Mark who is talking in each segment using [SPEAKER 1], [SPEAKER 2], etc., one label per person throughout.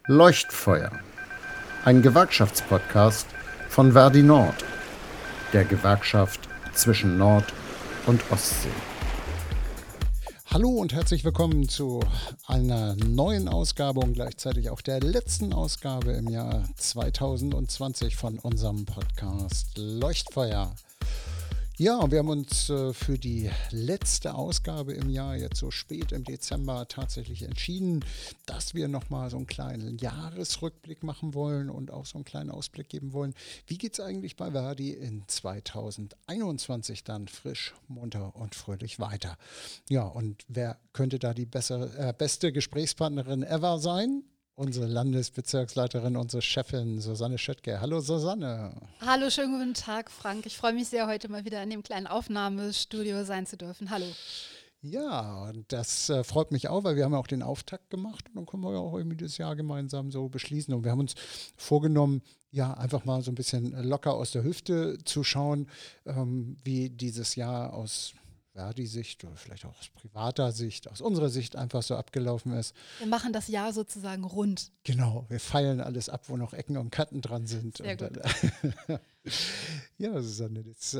[SPEAKER 1] Leuchtfeuer, ein Gewerkschaftspodcast von Verdi Nord, der Gewerkschaft zwischen Nord- und Ostsee. Hallo und herzlich willkommen zu einer neuen Ausgabe und gleichzeitig auch der letzten Ausgabe im Jahr 2020 von unserem Podcast Leuchtfeuer. Ja, wir haben uns für die letzte Ausgabe im Jahr, jetzt so spät im Dezember, tatsächlich entschieden, dass wir nochmal so einen kleinen Jahresrückblick machen wollen und auch so einen kleinen Ausblick geben wollen. Wie geht es eigentlich bei Verdi in 2021 dann frisch, munter und fröhlich weiter? Ja, und wer könnte da die beste Gesprächspartnerin ever sein? Unsere Landesbezirksleiterin, unsere Chefin Susanne Schöttger. Hallo Susanne.
[SPEAKER 2] Hallo, schönen guten Tag, Frank. Ich freue mich sehr, heute mal wieder in dem kleinen Aufnahmestudio sein zu dürfen. Hallo.
[SPEAKER 1] Ja, und das freut mich auch, weil wir haben ja auch den Auftakt gemacht und dann können wir ja auch irgendwie das Jahr gemeinsam so beschließen. Und wir haben uns vorgenommen, ja, einfach mal so ein bisschen locker aus der Hüfte zu schauen, wie dieses Jahr aus Verdi-Sicht oder vielleicht auch aus privater Sicht, aus unserer Sicht einfach so abgelaufen ist.
[SPEAKER 2] Wir machen das Jahr sozusagen rund.
[SPEAKER 1] Genau, wir feilen alles ab, wo noch Ecken und Kanten dran sind.
[SPEAKER 2] Sehr gut.
[SPEAKER 1] Ja, Susanne, das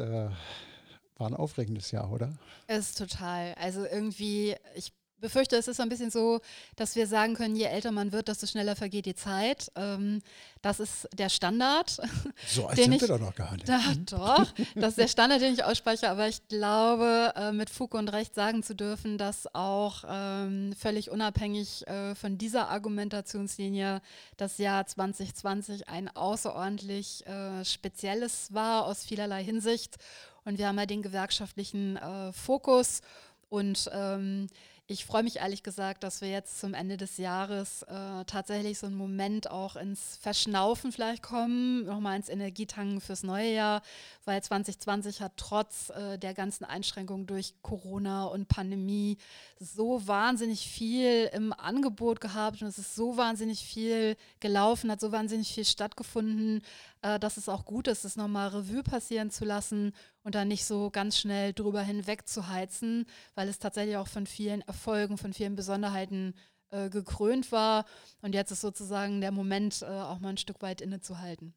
[SPEAKER 1] war ein aufregendes Jahr, oder?
[SPEAKER 2] Es ist total. Also irgendwie, ich befürchte, es ist so ein bisschen so, dass wir sagen können, je älter man wird, desto schneller vergeht die Zeit. Das ist der Standard.
[SPEAKER 1] So alt sind wir doch noch gar nicht.
[SPEAKER 2] Doch, das ist der Standard, den ich ausspreche, aber ich glaube, mit Fug und Recht sagen zu dürfen, dass auch völlig unabhängig von dieser Argumentationslinie das Jahr 2020 ein außerordentlich spezielles war aus vielerlei Hinsicht. Und wir haben ja den gewerkschaftlichen Fokus und ich freue mich ehrlich gesagt, dass wir jetzt zum Ende des Jahres tatsächlich so einen Moment auch ins Verschnaufen vielleicht kommen, nochmal ins Energietanken fürs neue Jahr, weil 2020 hat trotz der ganzen Einschränkungen durch Corona und Pandemie so wahnsinnig viel im Angebot gehabt und es ist so wahnsinnig viel gelaufen, hat so wahnsinnig viel stattgefunden, dass es auch gut ist, das nochmal Revue passieren zu lassen und dann nicht so ganz schnell drüber hinweg zu heizen, weil es tatsächlich auch von vielen Erfolgen, von vielen Besonderheiten gekrönt war. Und jetzt ist sozusagen der Moment, auch mal ein Stück weit innezuhalten.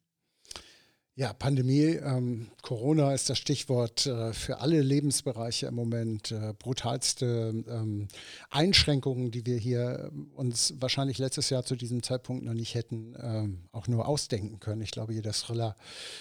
[SPEAKER 1] Ja, Pandemie, Corona ist das Stichwort für alle Lebensbereiche im Moment. Brutalste Einschränkungen, die wir hier uns wahrscheinlich letztes Jahr zu diesem Zeitpunkt noch nicht hätten auch nur ausdenken können. Ich glaube, jeder Thriller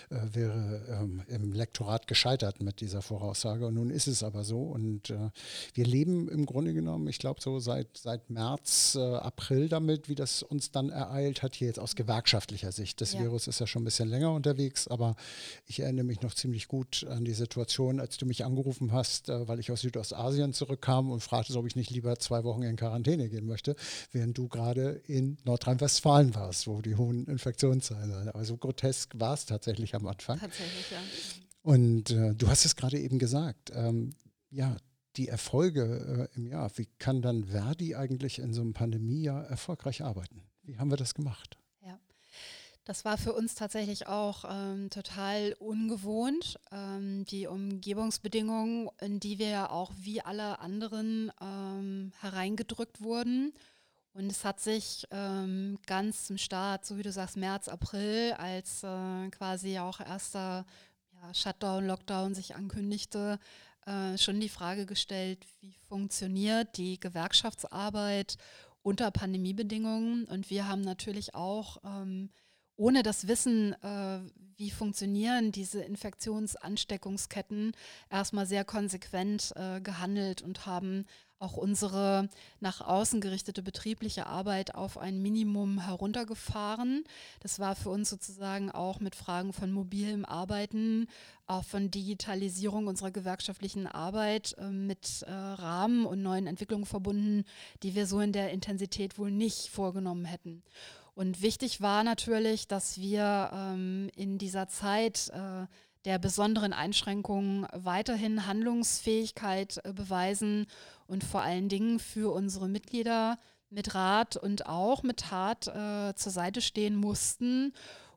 [SPEAKER 1] wäre im Lektorat gescheitert mit dieser Voraussage. Und nun ist es aber so. Und wir leben im Grunde genommen, ich glaube, so seit März, April damit, wie das uns dann ereilt hat, hier jetzt aus gewerkschaftlicher Sicht. Das Virus ist ja schon ein bisschen länger unterwegs. Aber ich erinnere mich noch ziemlich gut an die Situation, als du mich angerufen hast, weil ich aus Südostasien zurückkam und fragte, ob ich nicht lieber 2 Wochen in Quarantäne gehen möchte, während du gerade in Nordrhein-Westfalen warst, wo die hohen Infektionszahlen sind. Aber so grotesk war es tatsächlich am Anfang.
[SPEAKER 2] Tatsächlich, ja.
[SPEAKER 1] Und du hast es gerade eben gesagt, ja, die Erfolge im Jahr. Wie kann dann Verdi eigentlich in so einem Pandemiejahr erfolgreich arbeiten? Wie haben wir das gemacht?
[SPEAKER 2] Ja. Das war für uns tatsächlich auch total ungewohnt. Die Umgebungsbedingungen, in die wir ja auch wie alle anderen hereingedrückt wurden. Und es hat sich ganz zum Start, so wie du sagst, März, April, als quasi auch erster Shutdown, Lockdown sich ankündigte, schon die Frage gestellt, wie funktioniert die Gewerkschaftsarbeit unter Pandemiebedingungen. Und wir haben natürlich auch ohne das Wissen, wie funktionieren diese Infektionsansteckungsketten, erstmal sehr konsequent gehandelt und haben auch unsere nach außen gerichtete betriebliche Arbeit auf ein Minimum heruntergefahren. Das war für uns sozusagen auch mit Fragen von mobilem Arbeiten, auch von Digitalisierung unserer gewerkschaftlichen Arbeit mit Rahmen und neuen Entwicklungen verbunden, die wir so in der Intensität wohl nicht vorgenommen hätten. Und wichtig war natürlich, dass wir in dieser Zeit der besonderen Einschränkungen weiterhin Handlungsfähigkeit beweisen und vor allen Dingen für unsere Mitglieder mit Rat und auch mit Tat zur Seite stehen mussten.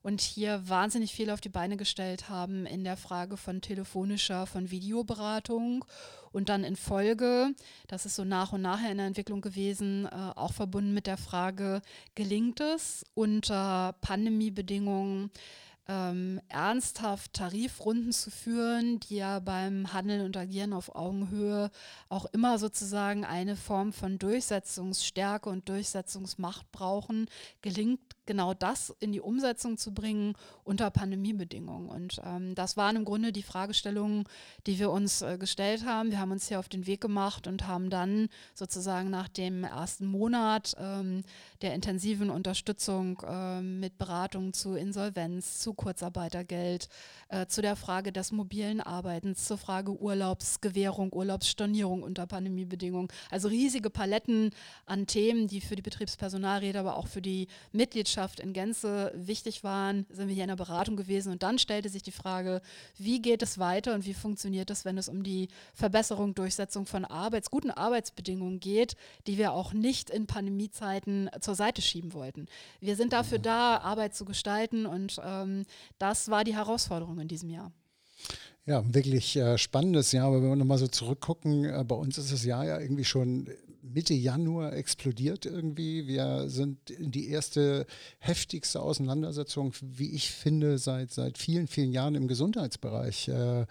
[SPEAKER 2] und hier wahnsinnig viel auf die Beine gestellt haben in der Frage von telefonischer, von Videoberatung und dann in Folge, das ist so nach und nach in der Entwicklung gewesen, auch verbunden mit der Frage, gelingt es unter Pandemiebedingungen ernsthaft Tarifrunden zu führen, die ja beim Handeln und Agieren auf Augenhöhe auch immer sozusagen eine Form von Durchsetzungsstärke und Durchsetzungsmacht brauchen, gelingt genau das in die Umsetzung zu bringen unter Pandemiebedingungen. Und das waren im Grunde die Fragestellungen, die wir uns gestellt haben. Wir haben uns hier auf den Weg gemacht und haben dann sozusagen nach dem ersten Monat der intensiven Unterstützung mit Beratung zu Insolvenz, zu Kurzarbeitergeld, zu der Frage des mobilen Arbeitens, zur Frage Urlaubsgewährung, Urlaubsstornierung unter Pandemiebedingungen. Also riesige Paletten an Themen, die für die Betriebspersonalräte, aber auch für die Mitgliedschaft in Gänze wichtig waren, sind wir hier in der Beratung gewesen. Und dann stellte sich die Frage, wie geht es weiter und wie funktioniert es, wenn es um die Verbesserung, Durchsetzung von guten Arbeitsbedingungen geht, die wir auch nicht in Pandemiezeiten zur Seite schieben wollten. Wir sind dafür da, Arbeit zu gestalten und das war die Herausforderung in diesem Jahr.
[SPEAKER 1] Ja, wirklich spannendes Jahr, aber wenn wir nochmal so zurückgucken, bei uns ist das Jahr ja irgendwie schon Mitte Januar explodiert irgendwie. Wir sind in die erste heftigste Auseinandersetzung, wie ich finde, seit vielen, vielen Jahren im Gesundheitsbereich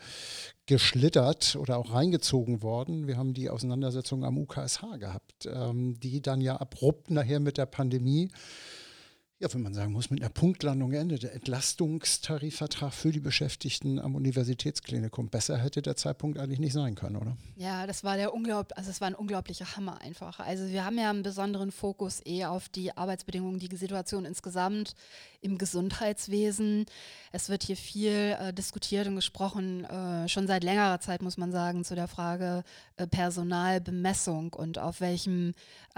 [SPEAKER 1] geschlittert oder auch reingezogen worden. Wir haben die Auseinandersetzung am UKSH gehabt, die dann ja abrupt nachher mit der Pandemie, ja, wenn man sagen muss, mit einer Punktlandung endet. Der Entlastungstarifvertrag für die Beschäftigten am Universitätsklinikum. Besser hätte der Zeitpunkt eigentlich nicht sein können, oder?
[SPEAKER 2] Ja, das war es war ein unglaublicher Hammer einfach. Also wir haben ja einen besonderen Fokus auf die Arbeitsbedingungen, die Situation insgesamt im Gesundheitswesen. Es wird hier viel diskutiert und gesprochen, schon seit längerer Zeit, muss man sagen, zu der Frage Personalbemessung und auf welchem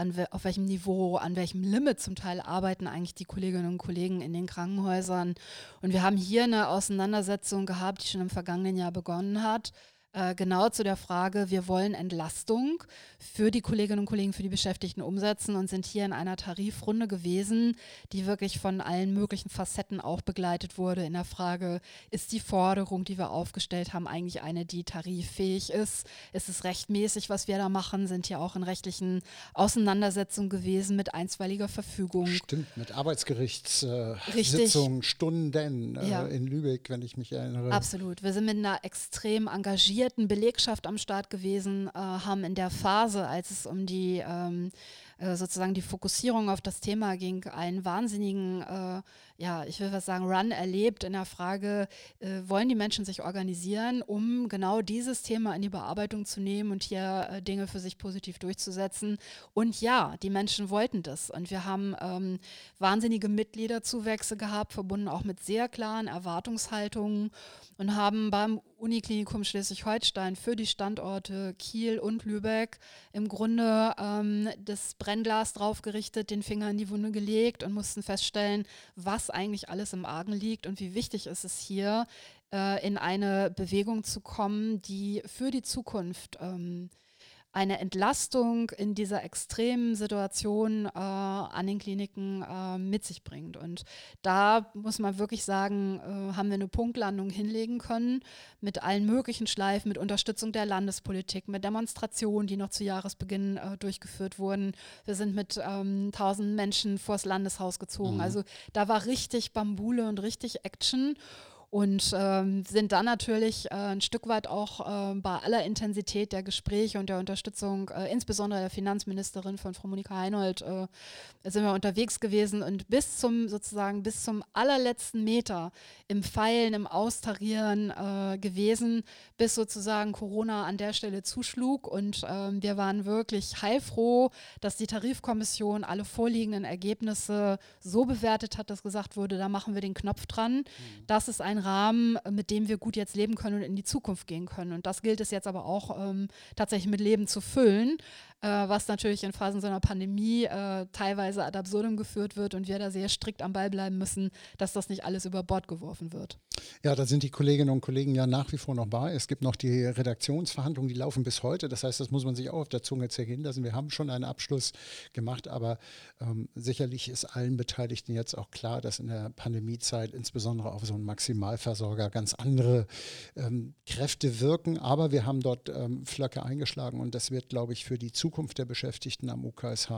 [SPEAKER 2] Niveau, an welchem Limit zum Teil arbeiten eigentlich die Kolleginnen und Kollegen in den Krankenhäusern. Und wir haben hier eine Auseinandersetzung gehabt, die schon im vergangenen Jahr begonnen hat, genau zu der Frage, wir wollen Entlastung für die Kolleginnen und Kollegen, für die Beschäftigten umsetzen und sind hier in einer Tarifrunde gewesen, die wirklich von allen möglichen Facetten auch begleitet wurde in der Frage, ist die Forderung, die wir aufgestellt haben, eigentlich eine, die tariffähig ist? Ist es rechtmäßig, was wir da machen? Sind hier auch in rechtlichen Auseinandersetzungen gewesen mit einstweiliger Verfügung.
[SPEAKER 1] Stimmt, mit Arbeitsgerichtssitzungen, Stunden in Lübeck, wenn ich mich erinnere.
[SPEAKER 2] Absolut. Wir sind mit einer extrem engagierten Belegschaft am Start gewesen, haben in der Phase, als es um die sozusagen die Fokussierung auf das Thema ging, einen wahnsinnigen, ich will was sagen, Run erlebt in der Frage, wollen die Menschen sich organisieren, um genau dieses Thema in die Bearbeitung zu nehmen und hier Dinge für sich positiv durchzusetzen. Und ja, die Menschen wollten das. Und wir haben wahnsinnige Mitgliederzuwächse gehabt, verbunden auch mit sehr klaren Erwartungshaltungen und haben beim Uniklinikum Schleswig-Holstein für die Standorte Kiel und Lübeck im Grunde das Brennglas drauf gerichtet, den Finger in die Wunde gelegt und mussten feststellen, was eigentlich alles im Argen liegt und wie wichtig ist es hier, in eine Bewegung zu kommen, die für die Zukunft eine Entlastung in dieser extremen Situation an den Kliniken mit sich bringt. Und da muss man wirklich sagen, haben wir eine Punktlandung hinlegen können mit allen möglichen Schleifen, mit Unterstützung der Landespolitik, mit Demonstrationen, die noch zu Jahresbeginn durchgeführt wurden. Wir sind mit 1000 Menschen vors Landeshaus gezogen. Also da war richtig Bambule und richtig Action. Und sind dann natürlich ein Stück weit auch bei aller Intensität der Gespräche und der Unterstützung, insbesondere der Finanzministerin von Frau Monika Heinold, sind wir unterwegs gewesen und bis zum allerletzten Meter im Feilen, im Austarieren gewesen, bis sozusagen Corona an der Stelle zuschlug. Und wir waren wirklich heilfroh, dass die Tarifkommission alle vorliegenden Ergebnisse so bewertet hat, dass gesagt wurde, da machen wir den Knopf dran. Das ist ein Rahmen, mit dem wir gut jetzt leben können und in die Zukunft gehen können. Und das gilt es jetzt aber auch tatsächlich mit Leben zu füllen. was natürlich in Phasen so einer Pandemie teilweise ad absurdum geführt wird und wir da sehr strikt am Ball bleiben müssen, dass das nicht alles über Bord geworfen wird.
[SPEAKER 1] Ja, da sind die Kolleginnen und Kollegen ja nach wie vor noch bei. Es gibt noch die Redaktionsverhandlungen, die laufen bis heute. Das heißt, das muss man sich auch auf der Zunge zergehen lassen. Wir haben schon einen Abschluss gemacht, aber sicherlich ist allen Beteiligten jetzt auch klar, dass in der Pandemiezeit insbesondere auf so einen Maximalversorger ganz andere Kräfte wirken. Aber wir haben dort Flöcke eingeschlagen und das wird, glaube ich, für die Zukunft der Beschäftigten am UKSH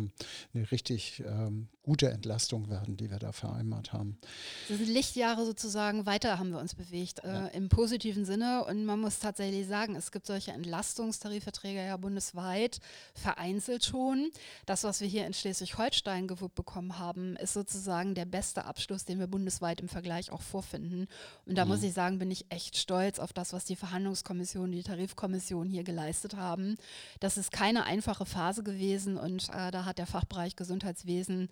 [SPEAKER 1] eine richtig gute Entlastung werden, die wir da vereinbart haben.
[SPEAKER 2] Das sind Lichtjahre sozusagen, weiter haben wir uns bewegt, im positiven Sinne. Und man muss tatsächlich sagen, es gibt solche Entlastungstarifverträge ja bundesweit, vereinzelt schon. Das, was wir hier in Schleswig-Holstein gewuppt bekommen haben, ist sozusagen der beste Abschluss, den wir bundesweit im Vergleich auch vorfinden. Und da muss ich sagen, bin ich echt stolz auf das, was die Verhandlungskommission, die Tarifkommission hier geleistet haben. Das ist keine einfache Phase gewesen und da hat der Fachbereich Gesundheitswesen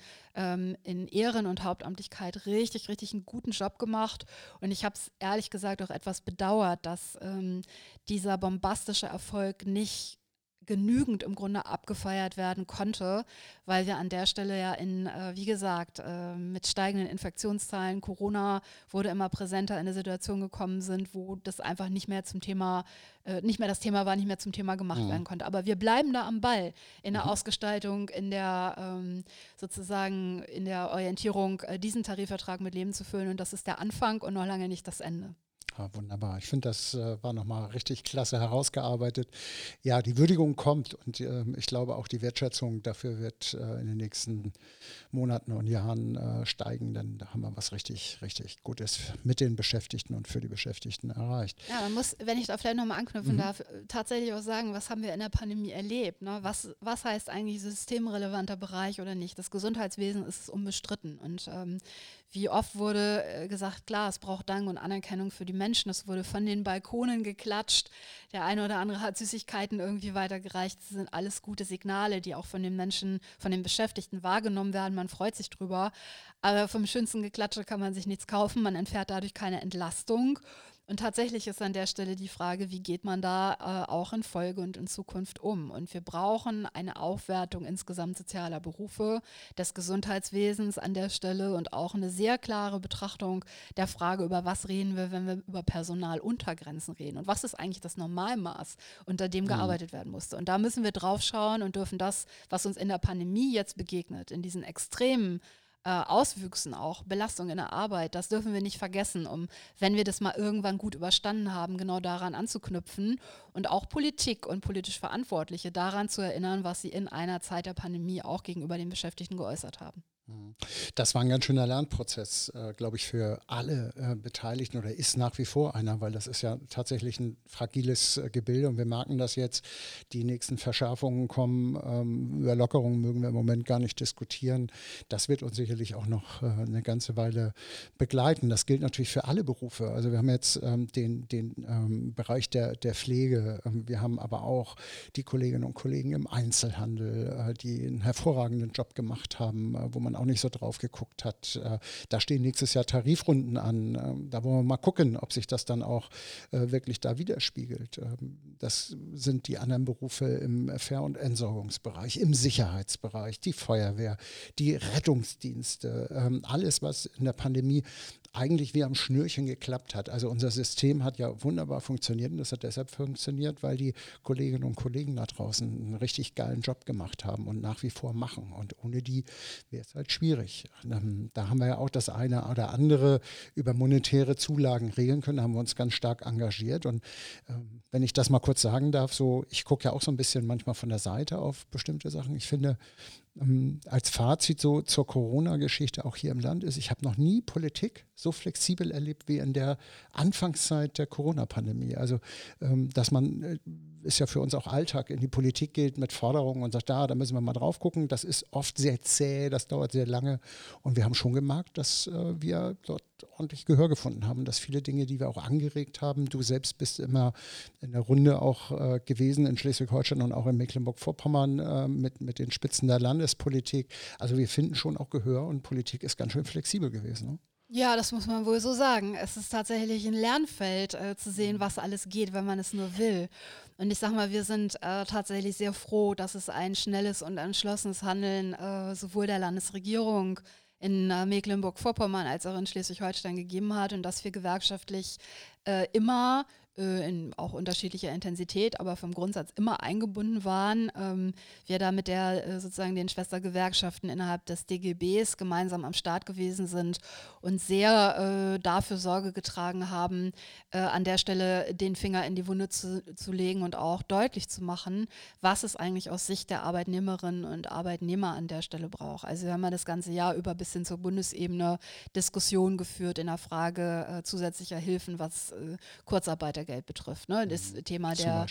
[SPEAKER 2] in Ehren- und Hauptamtlichkeit richtig einen guten Job gemacht. Und ich habe es ehrlich gesagt auch etwas bedauert, dass dieser bombastische Erfolg nicht genügend im Grunde abgefeiert werden konnte, weil wir an der Stelle ja wie gesagt, mit steigenden Infektionszahlen, Corona wurde immer präsenter, in eine Situation gekommen sind, wo das einfach nicht mehr zum Thema, nicht mehr das Thema war, nicht mehr zum Thema gemacht werden konnte. Aber wir bleiben da am Ball in der Ausgestaltung, in der sozusagen in der Orientierung, diesen Tarifvertrag mit Leben zu füllen und das ist der Anfang und noch lange nicht das Ende.
[SPEAKER 1] Ja, wunderbar. Ich finde, das war nochmal richtig klasse herausgearbeitet. Ja, die Würdigung kommt und ich glaube auch die Wertschätzung dafür wird in den nächsten Monaten und Jahren steigen, denn da haben wir was richtig Gutes mit den Beschäftigten und für die Beschäftigten erreicht.
[SPEAKER 2] Ja, man muss, wenn ich da vielleicht nochmal anknüpfen darf, tatsächlich auch sagen, was haben wir in der Pandemie erlebt? Ne? Was heißt eigentlich systemrelevanter Bereich oder nicht? Das Gesundheitswesen ist unbestritten und wie oft wurde gesagt, klar, es braucht Dank und Anerkennung für die Menschen. Es wurde von den Balkonen geklatscht. Der eine oder andere hat Süßigkeiten irgendwie weitergereicht. Das sind alles gute Signale, die auch von den Menschen, von den Beschäftigten wahrgenommen werden. Man freut sich drüber. Aber vom schönsten Geklatsche kann man sich nichts kaufen. Man entfährt dadurch keine Entlastung. Und tatsächlich ist an der Stelle die Frage, wie geht man da auch in Folge und in Zukunft um? Und wir brauchen eine Aufwertung insgesamt sozialer Berufe, des Gesundheitswesens an der Stelle und auch eine sehr klare Betrachtung der Frage, über was reden wir, wenn wir über Personaluntergrenzen reden und was ist eigentlich das Normalmaß, unter dem gearbeitet werden musste. Und da müssen wir drauf schauen und dürfen das, was uns in der Pandemie jetzt begegnet, in diesen extremen Auswüchsen auch, Belastung in der Arbeit, das dürfen wir nicht vergessen, wenn wir das mal irgendwann gut überstanden haben, genau daran anzuknüpfen und auch Politik und politisch Verantwortliche daran zu erinnern, was sie in einer Zeit der Pandemie auch gegenüber den Beschäftigten geäußert haben.
[SPEAKER 1] Das war ein ganz schöner Lernprozess, glaube ich, für alle Beteiligten oder ist nach wie vor einer, weil das ist ja tatsächlich ein fragiles Gebilde und wir merken das jetzt, die nächsten Verschärfungen kommen, über Lockerungen mögen wir im Moment gar nicht diskutieren. Das wird uns sicherlich auch noch eine ganze Weile begleiten. Das gilt natürlich für alle Berufe. Also wir haben jetzt den Bereich der Pflege, wir haben aber auch die Kolleginnen und Kollegen im Einzelhandel, die einen hervorragenden Job gemacht haben, wo man auch nicht so drauf geguckt hat. Da stehen nächstes Jahr Tarifrunden an. Da wollen wir mal gucken, ob sich das dann auch wirklich da widerspiegelt. Das sind die anderen Berufe im Fähr- und Entsorgungsbereich, im Sicherheitsbereich, die Feuerwehr, die Rettungsdienste, alles, was in der Pandemie eigentlich wie am Schnürchen geklappt hat. Also unser System hat ja wunderbar funktioniert und das hat deshalb funktioniert, weil die Kolleginnen und Kollegen da draußen einen richtig geilen Job gemacht haben und nach wie vor machen. Und ohne die wäre es halt schwierig. Da haben wir ja auch das eine oder andere über monetäre Zulagen regeln können, da haben wir uns ganz stark engagiert. Und wenn ich das mal kurz sagen darf, so ich gucke ja auch so ein bisschen manchmal von der Seite auf bestimmte Sachen. Ich finde, als Fazit so zur Corona-Geschichte auch hier im Land ist, ich habe noch nie Politik so flexibel erlebt wie in der Anfangszeit der Corona-Pandemie. Also, dass man, ist ja für uns auch Alltag, in die Politik geht mit Forderungen und sagt, da müssen wir mal drauf gucken. Das ist oft sehr zäh, das dauert sehr lange. Und wir haben schon gemerkt, dass wir dort ordentlich Gehör gefunden haben, dass viele Dinge, die wir auch angeregt haben, du selbst bist immer in der Runde auch gewesen in Schleswig-Holstein und auch in Mecklenburg-Vorpommern mit den Spitzen der Landespolitik. Also wir finden schon auch Gehör und Politik ist ganz schön flexibel gewesen. Ne?
[SPEAKER 2] Ja, das muss man wohl so sagen. Es ist tatsächlich ein Lernfeld, zu sehen, was alles geht, wenn man es nur will. Und ich sage mal, wir sind tatsächlich sehr froh, dass es ein schnelles und entschlossenes Handeln sowohl der Landesregierung in Mecklenburg-Vorpommern als auch in Schleswig-Holstein gegeben hat und dass wir gewerkschaftlich immer in auch unterschiedlicher Intensität, aber vom Grundsatz immer eingebunden waren. Wir da mit der sozusagen den Schwestergewerkschaften innerhalb des DGBs gemeinsam am Start gewesen sind und sehr dafür Sorge getragen haben, an der Stelle den Finger in die Wunde zu legen und auch deutlich zu machen, was es eigentlich aus Sicht der Arbeitnehmerinnen und Arbeitnehmer an der Stelle braucht. Also wir haben ja das ganze Jahr über bis hin zur Bundesebene Diskussionen geführt in der Frage zusätzlicher Hilfen, was Kurzarbeitergeld betrifft. Ne? Das Thema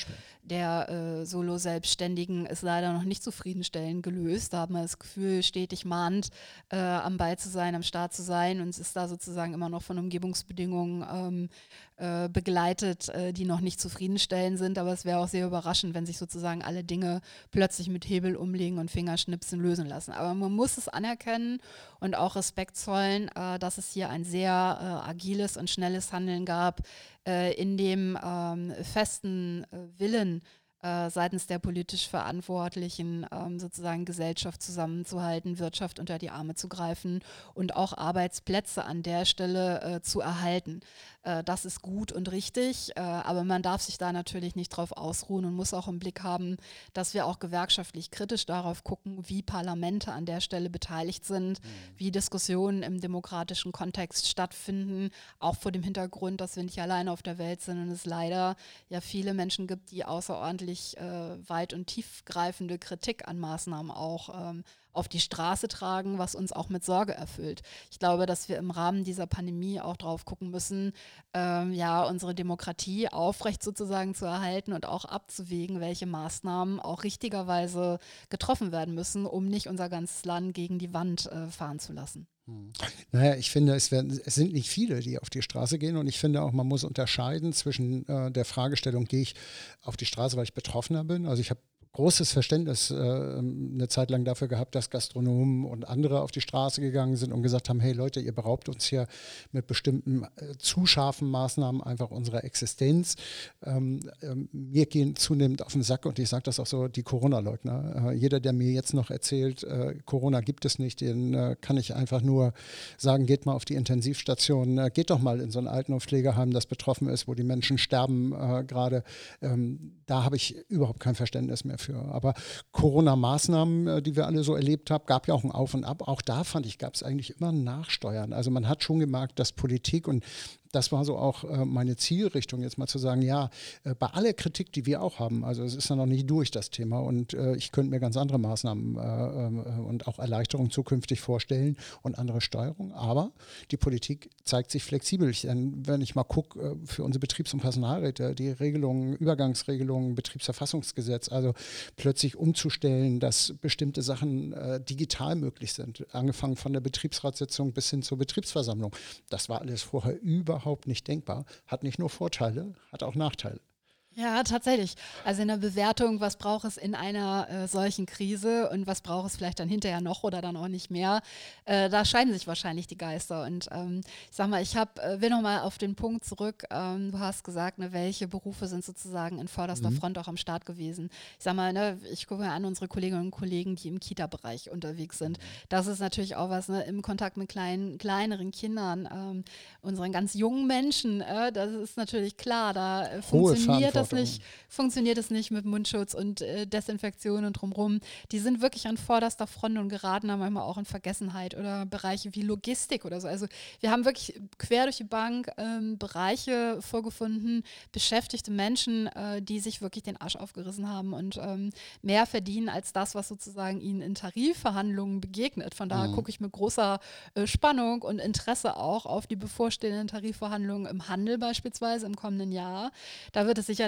[SPEAKER 2] der Solo-Selbstständigen ist leider noch nicht zufriedenstellend gelöst. Da haben wir das Gefühl, stetig mahnend am Ball zu sein, am Start zu sein und es ist da sozusagen immer noch von Umgebungsbedingungen begleitet, die noch nicht zufriedenstellend sind. Aber es wäre auch sehr überraschend, wenn sich sozusagen alle Dinge plötzlich mit Hebel umlegen und Fingerschnipsen lösen lassen. Aber man muss es anerkennen und auch Respekt zollen, dass es hier ein sehr agiles und schnelles Handeln gab, in dem festen Willen seitens der politisch Verantwortlichen sozusagen Gesellschaft zusammenzuhalten, Wirtschaft unter die Arme zu greifen und auch Arbeitsplätze an der Stelle zu erhalten. Das ist gut und richtig, aber man darf sich da natürlich nicht drauf ausruhen und muss auch im Blick haben, dass wir auch gewerkschaftlich kritisch darauf gucken, wie Parlamente an der Stelle beteiligt sind, wie Diskussionen im demokratischen Kontext stattfinden, auch vor dem Hintergrund, dass wir nicht alleine auf der Welt sind und es leider ja viele Menschen gibt, die außerordentlich weit und tiefgreifende Kritik an Maßnahmen auch auf die Straße tragen, was uns auch mit Sorge erfüllt. Ich glaube, dass wir im Rahmen dieser Pandemie auch drauf gucken müssen, ja, unsere Demokratie aufrecht sozusagen zu erhalten und auch abzuwägen, welche Maßnahmen auch richtigerweise getroffen werden müssen, um nicht unser ganzes Land gegen die Wand fahren zu lassen.
[SPEAKER 1] Naja, ich finde, es sind nicht viele, die auf die Straße gehen und ich finde auch, man muss unterscheiden zwischen der Fragestellung, gehe ich auf die Straße, weil ich Betroffener bin. Also ich habe großes Verständnis eine Zeit lang dafür gehabt, dass Gastronomen und andere auf die Straße gegangen sind und gesagt haben, hey Leute, ihr beraubt uns hier mit bestimmten zu scharfen Maßnahmen einfach unserer Existenz. Mir gehen zunehmend auf den Sack und ich sage das auch so, die Corona-Leugner. Jeder, der mir jetzt noch erzählt, Corona gibt es nicht, den kann ich einfach nur sagen, geht mal auf die Intensivstation, geht doch mal in so ein Alten- und Pflegeheim, das betroffen ist, wo die Menschen sterben gerade. Da habe ich überhaupt kein Verständnis mehr für. Aber Corona-Maßnahmen, die wir alle so erlebt haben, gab ja auch ein Auf und Ab. Auch da fand ich, gab es eigentlich immer ein Nachsteuern. Also man hat schon gemerkt, dass Politik und das war so auch meine Zielrichtung, jetzt mal zu sagen, ja, bei aller Kritik, die wir auch haben, also es ist ja noch nicht durch das Thema und ich könnte mir ganz andere Maßnahmen und auch Erleichterungen zukünftig vorstellen und andere Steuerung, aber die Politik zeigt sich flexibel. Wenn ich mal gucke, für unsere Betriebs- und Personalräte, die Regelungen, Übergangsregelungen, Betriebsverfassungsgesetz, also plötzlich umzustellen, dass bestimmte Sachen digital möglich sind, angefangen von der Betriebsratssitzung bis hin zur Betriebsversammlung. Das war alles vorher überhaupt nicht denkbar. Hat nicht nur Vorteile, hat auch Nachteile.
[SPEAKER 2] Ja, tatsächlich. Also in der Bewertung, was braucht es in einer solchen Krise und was braucht es vielleicht dann hinterher noch oder dann auch nicht mehr, da scheiden sich wahrscheinlich die Geister. Und ich sag mal, will noch mal auf den Punkt zurück. Du hast gesagt, ne, welche Berufe sind sozusagen in vorderster Front auch am Start gewesen. Ich sag mal, ne, ich gucke mir an unsere Kolleginnen und Kollegen, die im Kita-Bereich unterwegs sind. Das ist natürlich auch was, ne, im Kontakt mit kleineren Kindern, unseren ganz jungen Menschen. Das ist natürlich klar, da funktioniert es nicht mit Mundschutz und Desinfektion und drumherum. Die sind wirklich an vorderster Front und geraten da manchmal auch in Vergessenheit oder Bereiche wie Logistik oder so. Also wir haben wirklich quer durch die Bank Bereiche vorgefunden, beschäftigte Menschen, die sich wirklich den Arsch aufgerissen haben und mehr verdienen als das, was sozusagen ihnen in Tarifverhandlungen begegnet. Von daher gucke ich mit großer Spannung und Interesse auch auf die bevorstehenden Tarifverhandlungen im Handel beispielsweise im kommenden Jahr. Da wird es sicher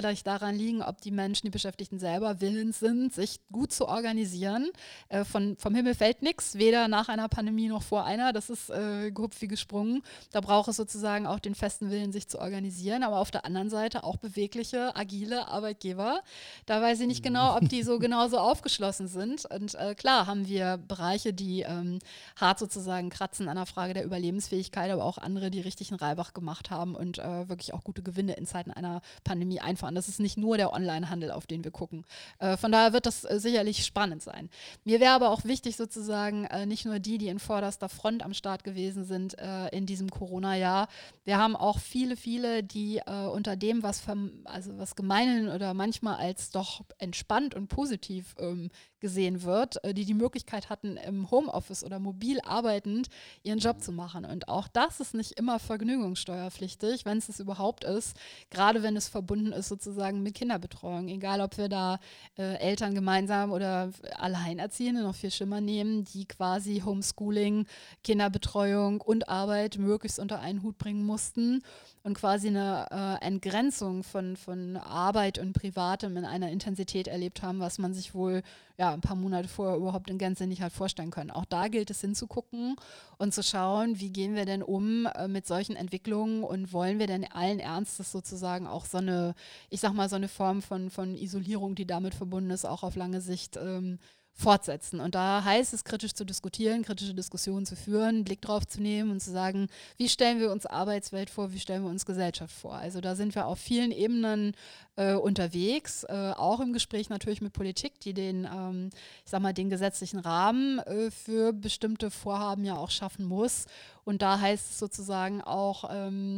[SPEAKER 2] sicherlich daran liegen, ob die Menschen, die Beschäftigten selber willens sind, sich gut zu organisieren. Vom Himmel fällt nichts, weder nach einer Pandemie noch vor einer. Das ist gehupft wie gesprungen. Da braucht es sozusagen auch den festen Willen, sich zu organisieren. Aber auf der anderen Seite auch bewegliche, agile Arbeitgeber. Da weiß ich nicht genau, ob die so genauso aufgeschlossen sind. Und klar haben wir Bereiche, die hart sozusagen kratzen an der Frage der Überlebensfähigkeit, aber auch andere, die richtig einen Reibach gemacht haben und wirklich auch gute Gewinne in Zeiten einer Pandemie einfahren. Das ist nicht nur der Onlinehandel, auf den wir gucken. Von daher wird das sicherlich spannend sein. Mir wäre aber auch wichtig sozusagen, nicht nur die in vorderster Front am Start gewesen sind in diesem Corona-Jahr. Wir haben auch viele, die unter dem, was gemeinhin oder manchmal als doch entspannt und positiv gesehen wird, die Möglichkeit hatten, im Homeoffice oder mobil arbeitend ihren Job zu machen. Und auch das ist nicht immer vergnügungssteuerpflichtig, wenn es überhaupt ist, gerade wenn es verbunden ist sozusagen mit Kinderbetreuung. Egal, ob wir da Eltern gemeinsam oder Alleinerziehende, noch viel schlimmer nehmen, die quasi Homeschooling, Kinderbetreuung und Arbeit möglichst unter einen Hut bringen mussten und quasi eine Entgrenzung von Arbeit und Privatem in einer Intensität erlebt haben, was man sich wohl ein paar Monate vorher überhaupt in Gänze nicht hat vorstellen können. Auch da gilt es hinzugucken und zu schauen, wie gehen wir denn um mit solchen Entwicklungen und wollen wir denn allen Ernstes sozusagen auch so eine Form von Isolierung, die damit verbunden ist, auch auf lange Sicht fortsetzen. Und da heißt es, kritisch zu diskutieren, kritische Diskussionen zu führen, einen Blick drauf zu nehmen und zu sagen, wie stellen wir uns Arbeitswelt vor, wie stellen wir uns Gesellschaft vor. Also da sind wir auf vielen Ebenen unterwegs, auch im Gespräch natürlich mit Politik, die den gesetzlichen Rahmen für bestimmte Vorhaben ja auch schaffen muss. Und da heißt es sozusagen auch,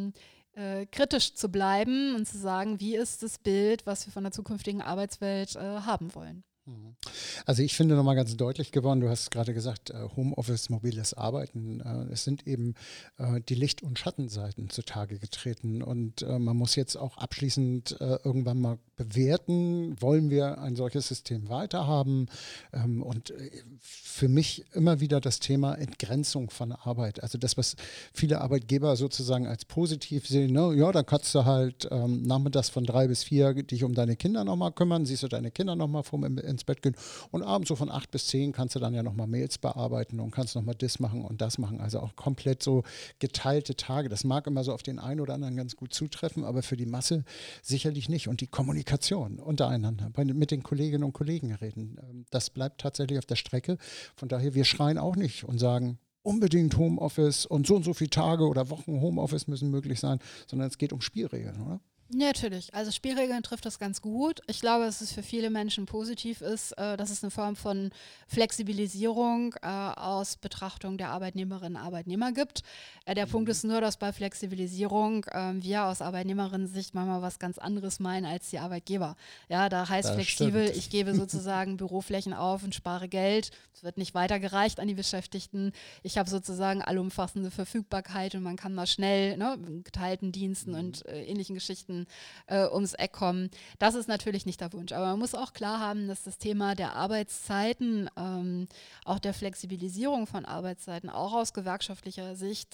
[SPEAKER 2] kritisch zu bleiben und zu sagen, wie ist das Bild, was wir von der zukünftigen Arbeitswelt haben wollen.
[SPEAKER 1] Also ich finde nochmal ganz deutlich geworden, du hast gerade gesagt, Homeoffice, mobiles Arbeiten, es sind eben die Licht- und Schattenseiten zutage getreten und man muss jetzt auch abschließend irgendwann mal bewerten, wollen wir ein solches System weiterhaben und für mich immer wieder das Thema Entgrenzung von Arbeit, also das, was viele Arbeitgeber sozusagen als positiv sehen, ne? Ja, dann kannst du halt nachmittags von 3 bis 4 dich um deine Kinder nochmal kümmern, siehst du deine Kinder nochmal ins Bett gehen und abends so von 8 bis 10 kannst du dann ja nochmal Mails bearbeiten und kannst nochmal das machen und das machen. Also auch komplett so geteilte Tage. Das mag immer so auf den einen oder anderen ganz gut zutreffen, aber für die Masse sicherlich nicht. Und die Kommunikation untereinander, mit den Kolleginnen und Kollegen reden, das bleibt tatsächlich auf der Strecke. Von daher, wir schreien auch nicht und sagen, unbedingt Homeoffice und so viele Tage oder Wochen Homeoffice müssen möglich sein, sondern es geht um Spielregeln, oder?
[SPEAKER 2] Ja, natürlich. Also Spielregeln trifft das ganz gut. Ich glaube, dass es für viele Menschen positiv ist, dass es eine Form von Flexibilisierung aus Betrachtung der Arbeitnehmerinnen und Arbeitnehmer gibt. Der Punkt ist nur, dass bei Flexibilisierung wir aus Arbeitnehmerinnen-Sicht manchmal was ganz anderes meinen als die Arbeitgeber. Ja, da heißt
[SPEAKER 1] Das
[SPEAKER 2] flexibel,
[SPEAKER 1] stimmt.
[SPEAKER 2] ich gebe sozusagen Büroflächen auf und spare Geld. Es wird nicht weitergereicht an die Beschäftigten. Ich habe sozusagen allumfassende Verfügbarkeit und man kann mal schnell mit geteilten Diensten und ähnlichen Geschichten ums Eck kommen. Das ist natürlich nicht der Wunsch. Aber man muss auch klar haben, dass das Thema der Arbeitszeiten, auch der Flexibilisierung von Arbeitszeiten, auch aus gewerkschaftlicher Sicht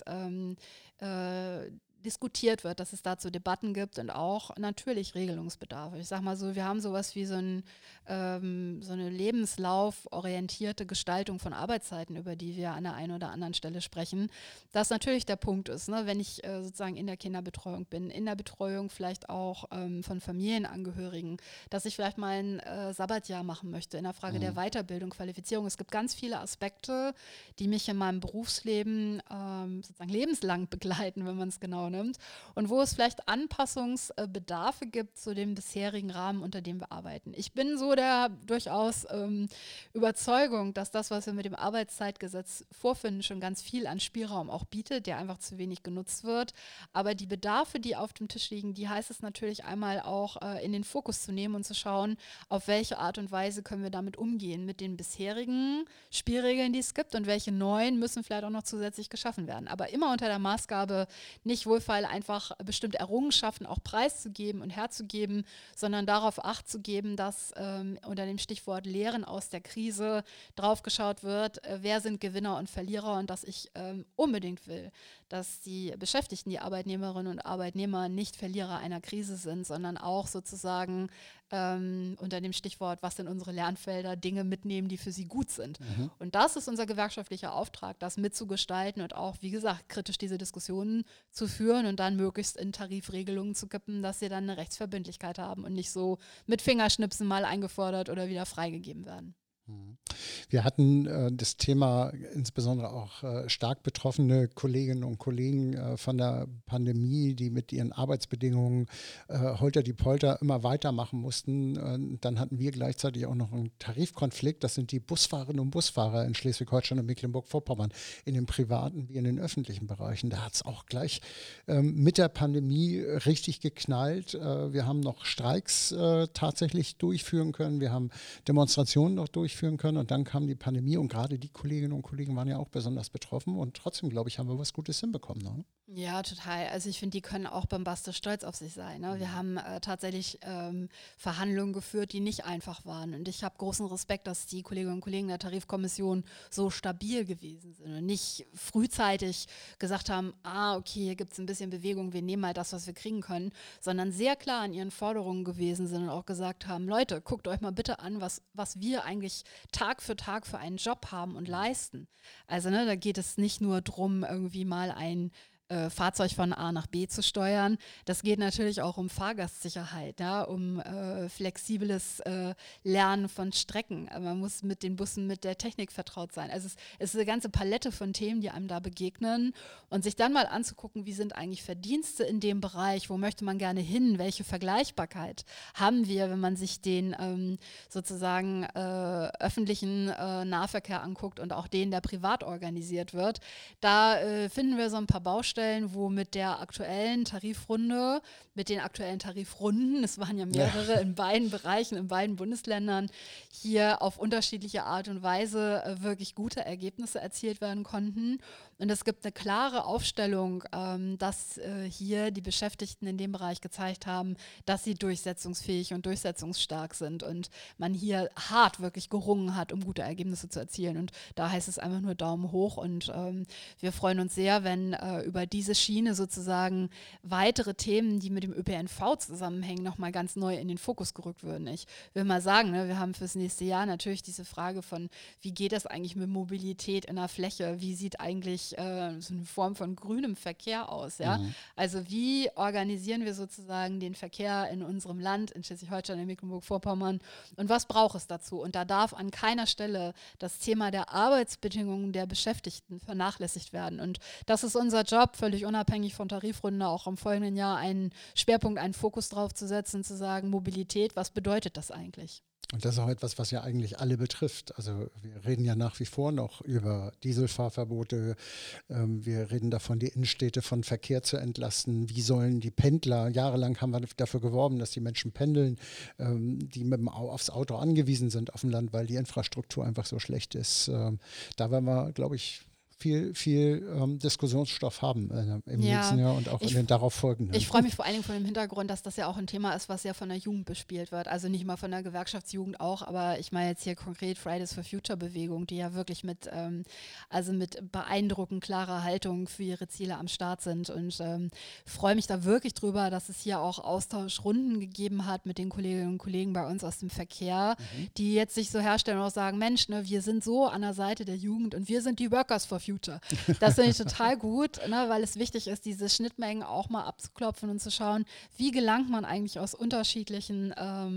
[SPEAKER 2] diskutiert wird, dass es dazu Debatten gibt und auch natürlich Regelungsbedarf. Ich sage mal so, wir haben sowas wie so eine lebenslauforientierte Gestaltung von Arbeitszeiten, über die wir an der einen oder anderen Stelle sprechen. Das natürlich der Punkt ist, ne, wenn ich sozusagen in der Kinderbetreuung bin, in der Betreuung vielleicht auch von Familienangehörigen, dass ich vielleicht mal ein Sabbatjahr machen möchte in der Frage der Weiterbildung, Qualifizierung. Es gibt ganz viele Aspekte, die mich in meinem Berufsleben sozusagen lebenslang begleiten, wenn man es genau nimmt. Und wo es vielleicht Anpassungsbedarfe gibt zu dem bisherigen Rahmen, unter dem wir arbeiten. Ich bin so der durchaus Überzeugung, dass das, was wir mit dem Arbeitszeitgesetz vorfinden, schon ganz viel an Spielraum auch bietet, der einfach zu wenig genutzt wird. Aber die Bedarfe, die auf dem Tisch liegen, die heißt es natürlich einmal auch in den Fokus zu nehmen und zu schauen, auf welche Art und Weise können wir damit umgehen, mit den bisherigen Spielregeln, die es gibt und welche neuen müssen vielleicht auch noch zusätzlich geschaffen werden. Aber immer unter der Maßgabe, nicht Wohlfeil einfach bestimmte Errungenschaften auch preiszugeben und herzugeben, sondern darauf Acht zu geben, dass unter dem Stichwort Lehren aus der Krise drauf geschaut wird, wer sind Gewinner und Verlierer und dass ich unbedingt will, dass die Beschäftigten, die Arbeitnehmerinnen und Arbeitnehmer nicht Verlierer einer Krise sind, sondern auch sozusagen unter dem Stichwort, was sind unsere Lernfelder, Dinge mitnehmen, die für sie gut sind. Und das ist unser gewerkschaftlicher Auftrag, das mitzugestalten und auch, wie gesagt, kritisch diese Diskussionen zu führen und dann möglichst in Tarifregelungen zu kippen, dass sie dann eine Rechtsverbindlichkeit haben und nicht so mit Fingerschnipsen mal eingefordert oder wieder freigegeben werden.
[SPEAKER 1] Wir hatten das Thema insbesondere auch stark betroffene Kolleginnen und Kollegen von der Pandemie, die mit ihren Arbeitsbedingungen holter die Polter immer weitermachen mussten. Dann hatten wir gleichzeitig auch noch einen Tarifkonflikt. Das sind die Busfahrerinnen und Busfahrer in Schleswig-Holstein und Mecklenburg-Vorpommern, in den privaten wie in den öffentlichen Bereichen. Da hat es auch gleich mit der Pandemie richtig geknallt. Wir haben noch Streiks tatsächlich durchführen können. Wir haben Demonstrationen noch durchführen können und dann kam die Pandemie und gerade die Kolleginnen und Kollegen waren ja auch besonders betroffen und trotzdem, glaube ich, haben wir was Gutes hinbekommen. Ne?
[SPEAKER 2] Ja, total. Also ich finde, die können auch bombastisch stolz auf sich sein. Ne? Wir haben tatsächlich Verhandlungen geführt, die nicht einfach waren und ich habe großen Respekt, dass die Kolleginnen und Kollegen der Tarifkommission so stabil gewesen sind und nicht frühzeitig gesagt haben, okay, hier gibt es ein bisschen Bewegung, wir nehmen mal das, was wir kriegen können, sondern sehr klar an ihren Forderungen gewesen sind und auch gesagt haben, Leute, guckt euch mal bitte an, was wir eigentlich Tag für einen Job haben und leisten. Also da geht es nicht nur darum, irgendwie mal ein Fahrzeug von A nach B zu steuern. Das geht natürlich auch um Fahrgastsicherheit, ja, um flexibles Lernen von Strecken. Man muss mit den Bussen, mit der Technik vertraut sein. Also es ist eine ganze Palette von Themen, die einem da begegnen und sich dann mal anzugucken, wie sind eigentlich Verdienste in dem Bereich, wo möchte man gerne hin, welche Vergleichbarkeit haben wir, wenn man sich den sozusagen öffentlichen Nahverkehr anguckt und auch den, der privat organisiert wird. Da finden wir so ein paar Baustellen, wo mit der aktuellen Tarifrunde, mit den aktuellen Tarifrunden, es waren ja mehrere in beiden Bereichen, in beiden Bundesländern, hier auf unterschiedliche Art und Weise wirklich gute Ergebnisse erzielt werden konnten. Und es gibt eine klare Aufstellung, dass hier die Beschäftigten in dem Bereich gezeigt haben, dass sie durchsetzungsfähig und durchsetzungsstark sind und man hier hart wirklich gerungen hat, um gute Ergebnisse zu erzielen. Und da heißt es einfach nur Daumen hoch und wir freuen uns sehr, wenn über diese Schiene sozusagen weitere Themen, die mit dem ÖPNV zusammenhängen, nochmal ganz neu in den Fokus gerückt würden. Ich will mal sagen, wir haben fürs nächste Jahr natürlich diese Frage von, wie geht das eigentlich mit Mobilität in der Fläche? Wie sieht eigentlich so eine Form von grünem Verkehr aus? Ja? Also wie organisieren wir sozusagen den Verkehr in unserem Land, in Schleswig-Holstein, in Mecklenburg-Vorpommern und was braucht es dazu? Und da darf an keiner Stelle das Thema der Arbeitsbedingungen der Beschäftigten vernachlässigt werden. Und das ist unser Job, völlig unabhängig von Tarifrunde, auch im folgenden Jahr einen Schwerpunkt, einen Fokus drauf zu setzen, zu sagen, Mobilität, was bedeutet das eigentlich?
[SPEAKER 1] Und das ist auch etwas, was ja eigentlich alle betrifft. Also wir reden ja nach wie vor noch über Dieselfahrverbote. Wir reden davon, die Innenstädte von Verkehr zu entlasten. Wie sollen die Pendler, jahrelang haben wir dafür geworben, dass die Menschen pendeln, die aufs Auto angewiesen sind auf dem Land, weil die Infrastruktur einfach so schlecht ist. Da werden wir, glaube ich, viel Diskussionsstoff haben im nächsten Jahr und auch in den darauf folgenden.
[SPEAKER 2] Ich freue mich vor allen Dingen von dem Hintergrund, dass das ja auch ein Thema ist, was ja von der Jugend bespielt wird. Also nicht mal von der Gewerkschaftsjugend auch, aber ich meine jetzt hier konkret Fridays for Future Bewegung, die ja wirklich mit beeindruckend klarer Haltung für ihre Ziele am Start sind und freue mich da wirklich drüber, dass es hier auch Austauschrunden gegeben hat mit den Kolleginnen und Kollegen bei uns aus dem Verkehr, die jetzt sich so herstellen und auch sagen, Mensch, wir sind so an der Seite der Jugend und wir sind die Workers for Future. Das finde ich total gut, weil es wichtig ist, diese Schnittmengen auch mal abzuklopfen und zu schauen, wie gelangt man eigentlich aus unterschiedlichen,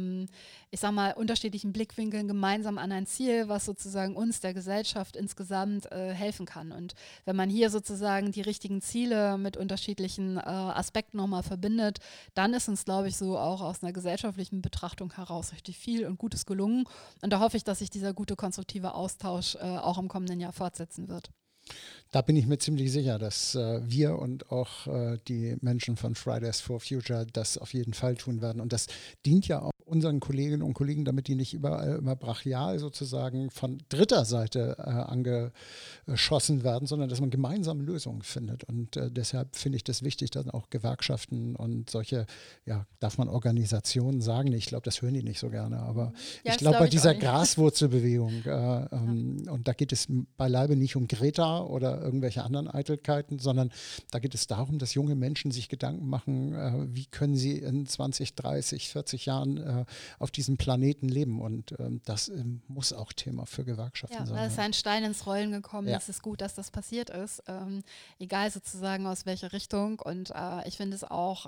[SPEAKER 2] unterschiedlichen Blickwinkeln gemeinsam an ein Ziel, was sozusagen uns, der Gesellschaft insgesamt helfen kann. Und wenn man hier sozusagen die richtigen Ziele mit unterschiedlichen Aspekten nochmal verbindet, dann ist uns, glaube ich, so auch aus einer gesellschaftlichen Betrachtung heraus richtig viel und Gutes gelungen. Und da hoffe ich, dass sich dieser gute, konstruktive Austausch auch im kommenden Jahr fortsetzen wird.
[SPEAKER 1] Da bin ich mir ziemlich sicher, dass wir und auch die Menschen von Fridays for Future das auf jeden Fall tun werden. Und das dient ja auch unseren Kolleginnen und Kollegen, damit die nicht überall immer brachial sozusagen von dritter Seite angeschossen werden, sondern dass man gemeinsam Lösungen findet. Und deshalb finde ich das wichtig, dass auch Gewerkschaften und solche, ja, darf man Organisationen sagen? Ich glaube, das hören die nicht so gerne, aber
[SPEAKER 2] Ja,
[SPEAKER 1] ich
[SPEAKER 2] das
[SPEAKER 1] glaube,
[SPEAKER 2] glaube
[SPEAKER 1] bei
[SPEAKER 2] ich auch
[SPEAKER 1] dieser
[SPEAKER 2] nicht.
[SPEAKER 1] Graswurzelbewegung, und da geht es beileibe nicht um Greta oder irgendwelche anderen Eitelkeiten, sondern da geht es darum, dass junge Menschen sich Gedanken machen, wie können sie in 20, 30, 40 Jahren auf diesem Planeten leben. Und das muss auch Thema für Gewerkschaften
[SPEAKER 2] Ja,
[SPEAKER 1] sein.
[SPEAKER 2] da ist ein Stein ins Rollen gekommen.
[SPEAKER 1] Ja.
[SPEAKER 2] Es ist gut, dass das passiert ist. Egal sozusagen aus welcher Richtung. Und ich finde es auch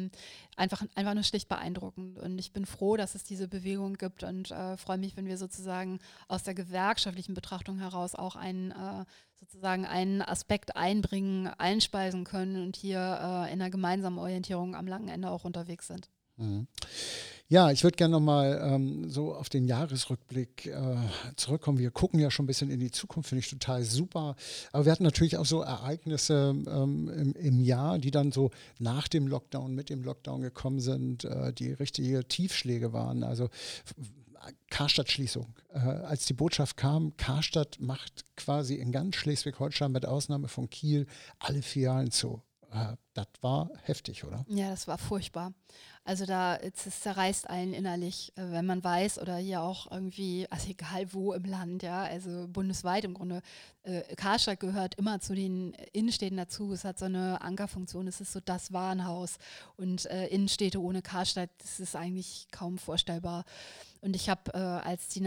[SPEAKER 2] einfach nur schlicht beeindruckend. Und ich bin froh, dass es diese Bewegung gibt und freue mich, wenn wir sozusagen aus der gewerkschaftlichen Betrachtung heraus auch sozusagen einen Aspekt einbringen, einspeisen können und hier in einer gemeinsamen Orientierung am langen Ende auch unterwegs sind.
[SPEAKER 1] Mhm. Ja, ich würde gerne nochmal so auf den Jahresrückblick zurückkommen. Wir gucken ja schon ein bisschen in die Zukunft, finde ich total super. Aber wir hatten natürlich auch so Ereignisse im Jahr, die dann so nach dem Lockdown, mit dem Lockdown gekommen sind, die richtige Tiefschläge waren. Also Karstadt-Schließung. Als die Botschaft kam, Karstadt macht quasi in ganz Schleswig-Holstein mit Ausnahme von Kiel alle Filialen zu. Das war heftig, oder?
[SPEAKER 2] Ja, das war furchtbar. Also es zerreißt einen innerlich, wenn man weiß oder hier auch irgendwie, also egal wo im Land, ja, also bundesweit im Grunde. Karstadt gehört immer zu den Innenstädten dazu. Es hat so eine Ankerfunktion, es ist so das Warenhaus. Und Innenstädte ohne Karstadt, das ist eigentlich kaum vorstellbar. Und ich habe, als die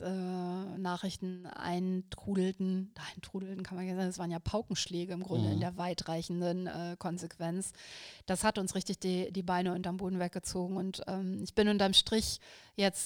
[SPEAKER 2] Nachrichten eintrudelten kann man ja sagen, es waren ja Paukenschläge im Grunde in der weitreichenden Konsequenz. Das hat uns richtig die Beine unterm Boden weggezogen. Und ich bin unterm Strich jetzt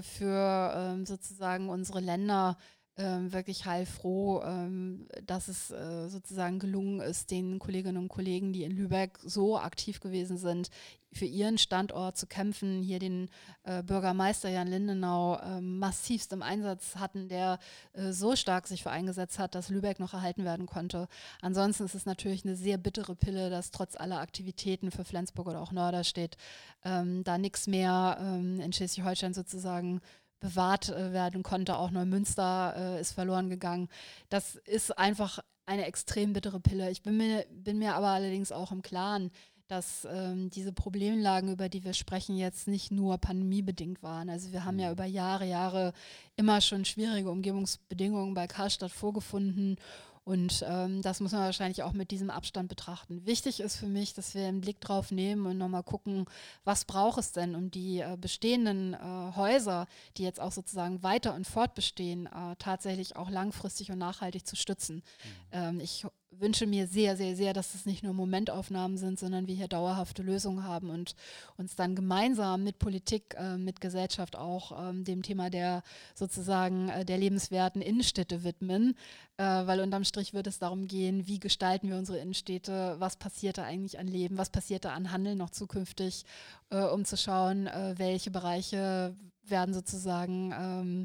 [SPEAKER 2] für sozusagen unsere Länder wirklich heilfroh, dass es sozusagen gelungen ist, den Kolleginnen und Kollegen, die in Lübeck so aktiv gewesen sind, für ihren Standort zu kämpfen, hier den Bürgermeister Jan Lindenau massivst im Einsatz hatten, der so stark sich für eingesetzt hat, dass Lübeck noch erhalten werden konnte. Ansonsten ist es natürlich eine sehr bittere Pille, dass trotz aller Aktivitäten für Flensburg oder auch Norderstedt da nichts mehr in Schleswig-Holstein sozusagen bewahrt werden konnte. Auch Neumünster ist verloren gegangen. Das ist einfach eine extrem bittere Pille. Ich bin mir aber allerdings auch im Klaren, dass diese Problemlagen, über die wir sprechen, jetzt nicht nur pandemiebedingt waren. Also wir haben ja über Jahre immer schon schwierige Umgebungsbedingungen bei Karstadt vorgefunden. Und das muss man wahrscheinlich auch mit diesem Abstand betrachten. Wichtig ist für mich, dass wir einen Blick drauf nehmen und nochmal gucken, was braucht es denn, um die bestehenden Häuser, die jetzt auch sozusagen weiter und fortbestehen, tatsächlich auch langfristig und nachhaltig zu stützen. Ich wünsche mir sehr, sehr, sehr, dass es nicht nur Momentaufnahmen sind, sondern wir hier dauerhafte Lösungen haben und uns dann gemeinsam mit Politik, mit Gesellschaft auch dem Thema der sozusagen der lebenswerten Innenstädte widmen, weil unterm Strich wird es darum gehen, wie gestalten wir unsere Innenstädte, was passiert da eigentlich an Leben, was passiert da an Handel noch zukünftig, um zu schauen, welche Bereiche werden sozusagen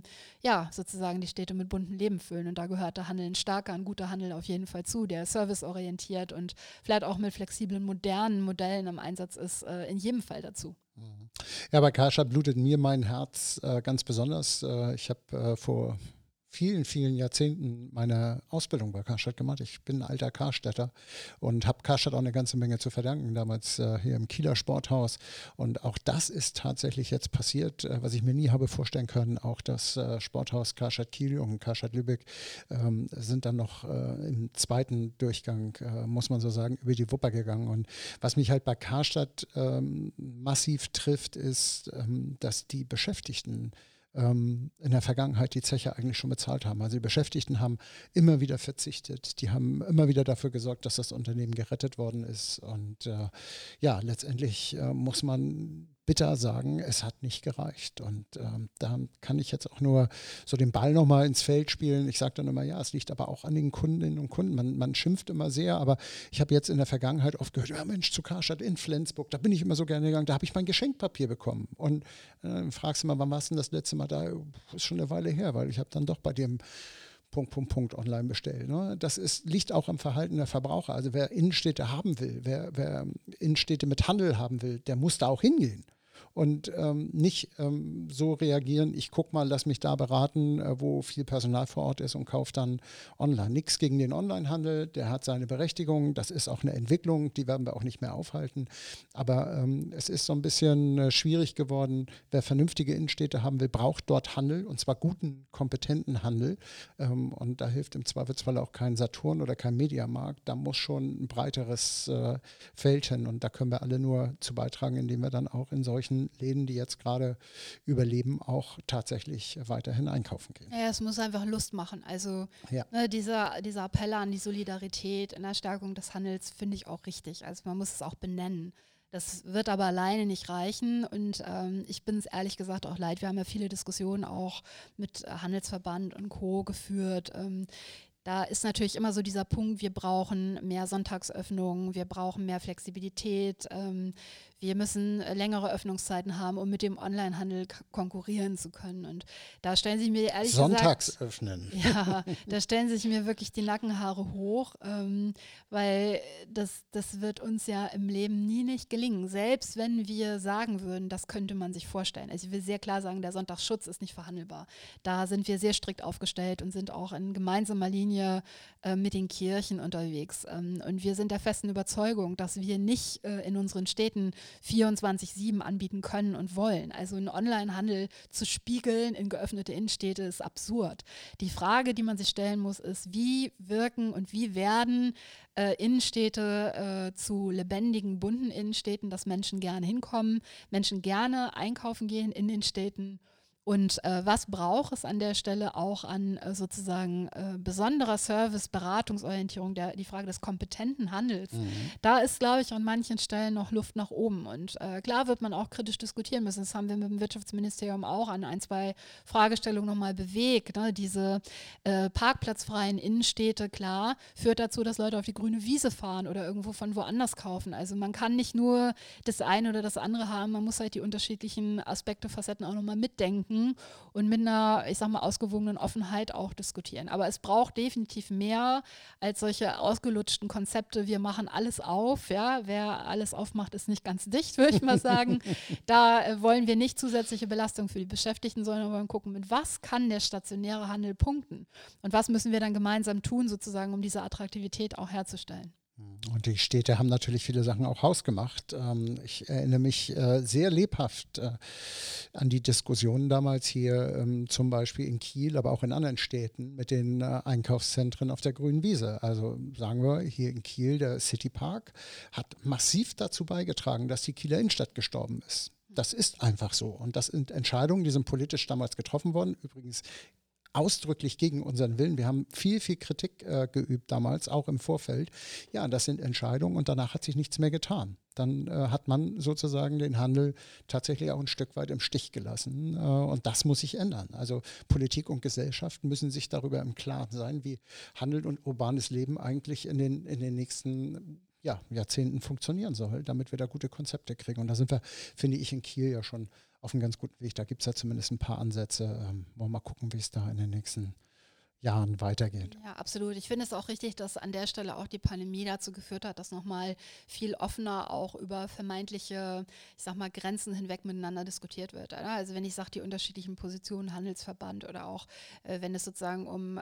[SPEAKER 2] die Städte mit buntem Leben füllen. Und da gehört der Handel, ein starker, ein guter Handel auf jeden Fall zu, der serviceorientiert und vielleicht auch mit flexiblen, modernen Modellen im Einsatz ist, in jedem Fall dazu.
[SPEAKER 1] Ja, bei Karstadt blutet mir mein Herz ganz besonders. Ich habe vor vielen, vielen Jahrzehnten meine Ausbildung bei Karstadt gemacht. Ich bin ein alter Karstädter und habe Karstadt auch eine ganze Menge zu verdanken, damals hier im Kieler Sporthaus. Und auch das ist tatsächlich jetzt passiert, was ich mir nie habe vorstellen können. Auch das Sporthaus Karstadt Kiel und Karstadt Lübeck sind dann noch im zweiten Durchgang, muss man so sagen, über die Wupper gegangen. Und was mich halt bei Karstadt massiv trifft, ist, dass die Beschäftigten in der Vergangenheit die Zeche eigentlich schon bezahlt haben. Also die Beschäftigten haben immer wieder verzichtet, die haben immer wieder dafür gesorgt, dass das Unternehmen gerettet worden ist. Und letztendlich muss man bitter sagen, es hat nicht gereicht. Und da kann ich jetzt auch nur so den Ball nochmal ins Feld spielen. Ich sage dann immer, ja, es liegt aber auch an den Kundinnen und Kunden. Man schimpft immer sehr, aber ich habe jetzt in der Vergangenheit oft gehört, ja Mensch, zu Karstadt in Flensburg, da bin ich immer so gerne gegangen, da habe ich mein Geschenkpapier bekommen. Und fragst du mal, wann warst du denn das letzte Mal da? Ist schon eine Weile her, weil ich habe dann doch bei dem
[SPEAKER 3] Online bestellen. Ne? Liegt auch am Verhalten der Verbraucher. Also wer Innenstädte haben will, wer Innenstädte mit Handel haben will, der muss da auch hingehen. Und nicht so reagieren, ich guck mal, lass mich da beraten, wo viel Personal vor Ort ist und kaufe dann online. Nichts gegen den Onlinehandel, der hat seine Berechtigung, das ist auch eine Entwicklung, die werden wir auch nicht mehr aufhalten. Aber es ist so ein bisschen schwierig geworden, wer vernünftige Innenstädte haben will, braucht dort Handel und zwar guten, kompetenten Handel. Und da hilft im Zweifelsfall auch kein Saturn oder kein Mediamarkt, da muss schon ein breiteres Feld hin und da können wir alle nur zu beitragen, indem wir dann auch in solchen Läden, die jetzt gerade überleben, auch tatsächlich weiterhin einkaufen gehen.
[SPEAKER 2] Ja, es muss einfach Lust machen. Also dieser Appell an die Solidarität in der Stärkung des Handels finde ich auch richtig. Also man muss es auch benennen. Das wird aber alleine nicht reichen und ich bin es ehrlich gesagt auch leid. Wir haben ja viele Diskussionen auch mit Handelsverband und Co. geführt. Da ist natürlich immer so dieser Punkt, wir brauchen mehr Sonntagsöffnungen, wir brauchen mehr Flexibilität, wir müssen längere Öffnungszeiten haben, um mit dem Onlinehandel konkurrieren zu können. Und da stellen sich mir ehrlich
[SPEAKER 3] Sonntags
[SPEAKER 2] gesagt,
[SPEAKER 3] öffnen.
[SPEAKER 2] Ja, da stellen sich mir wirklich die Nackenhaare hoch, weil das wird uns ja im Leben nie nicht gelingen. Selbst wenn wir sagen würden, das könnte man sich vorstellen. Also ich will sehr klar sagen, der Sonntagsschutz ist nicht verhandelbar. Da sind wir sehr strikt aufgestellt und sind auch in gemeinsamer Linie mit den Kirchen unterwegs. Und wir sind der festen Überzeugung, dass wir nicht in unseren Städten 24/7 anbieten können und wollen. Also einen Onlinehandel zu spiegeln in geöffnete Innenstädte ist absurd. Die Frage, die man sich stellen muss, ist, wie wirken und wie werden Innenstädte zu lebendigen, bunten Innenstädten, dass Menschen gerne hinkommen, Menschen gerne einkaufen gehen in den Städten. Und was braucht es an der Stelle auch an sozusagen besonderer Service, Beratungsorientierung, die Frage des kompetenten Handels. Da ist, glaube ich, an manchen Stellen noch Luft nach oben. Und klar wird man auch kritisch diskutieren müssen. Das haben wir mit dem Wirtschaftsministerium auch an 1, 2 Fragestellungen nochmal bewegt. Ne? Diese parkplatzfreien Innenstädte, klar, führt dazu, dass Leute auf die grüne Wiese fahren oder irgendwo von woanders kaufen. Also man kann nicht nur das eine oder das andere haben, man muss halt die unterschiedlichen Aspekte, Facetten auch nochmal mitdenken und mit einer, ich sag mal, ausgewogenen Offenheit auch diskutieren. Aber es braucht definitiv mehr als solche ausgelutschten Konzepte, wir machen alles auf, ja, wer alles aufmacht, ist nicht ganz dicht, würde ich mal sagen. Da wollen wir nicht zusätzliche Belastung für die Beschäftigten, sondern wollen gucken, mit was kann der stationäre Handel punkten und was müssen wir dann gemeinsam tun, sozusagen, um diese Attraktivität auch herzustellen.
[SPEAKER 3] Und die Städte haben natürlich viele Sachen auch hausgemacht. Ich erinnere mich sehr lebhaft an die Diskussionen damals hier, zum Beispiel in Kiel, aber auch in anderen Städten mit den Einkaufszentren auf der grünen Wiese. Also sagen wir hier in Kiel, der Citypark hat massiv dazu beigetragen, dass die Kieler Innenstadt gestorben ist. Das ist einfach so. Und das sind Entscheidungen, die sind politisch damals getroffen worden. Übrigens ausdrücklich gegen unseren Willen. Wir haben viel Kritik geübt damals, auch im Vorfeld. Ja, das sind Entscheidungen und danach hat sich nichts mehr getan. Dann hat man sozusagen den Handel tatsächlich auch ein Stück weit im Stich gelassen und das muss sich ändern. Also Politik und Gesellschaft müssen sich darüber im Klaren sein, wie Handel und urbanes Leben eigentlich in den nächsten Jahrzehnten funktionieren soll, damit wir da gute Konzepte kriegen. Und da sind wir, finde ich, in Kiel ja schon auf einem ganz guten Weg. Da gibt es ja zumindest ein paar Ansätze. Wollen wir mal gucken, wie es da in den nächsten Jahren weitergeht.
[SPEAKER 2] Ja, absolut. Ich finde es auch richtig, dass an der Stelle auch die Pandemie dazu geführt hat, dass nochmal viel offener auch über vermeintliche, ich sag mal, Grenzen hinweg miteinander diskutiert wird. Also wenn ich sage, die unterschiedlichen Positionen, Handelsverband oder auch, wenn es sozusagen um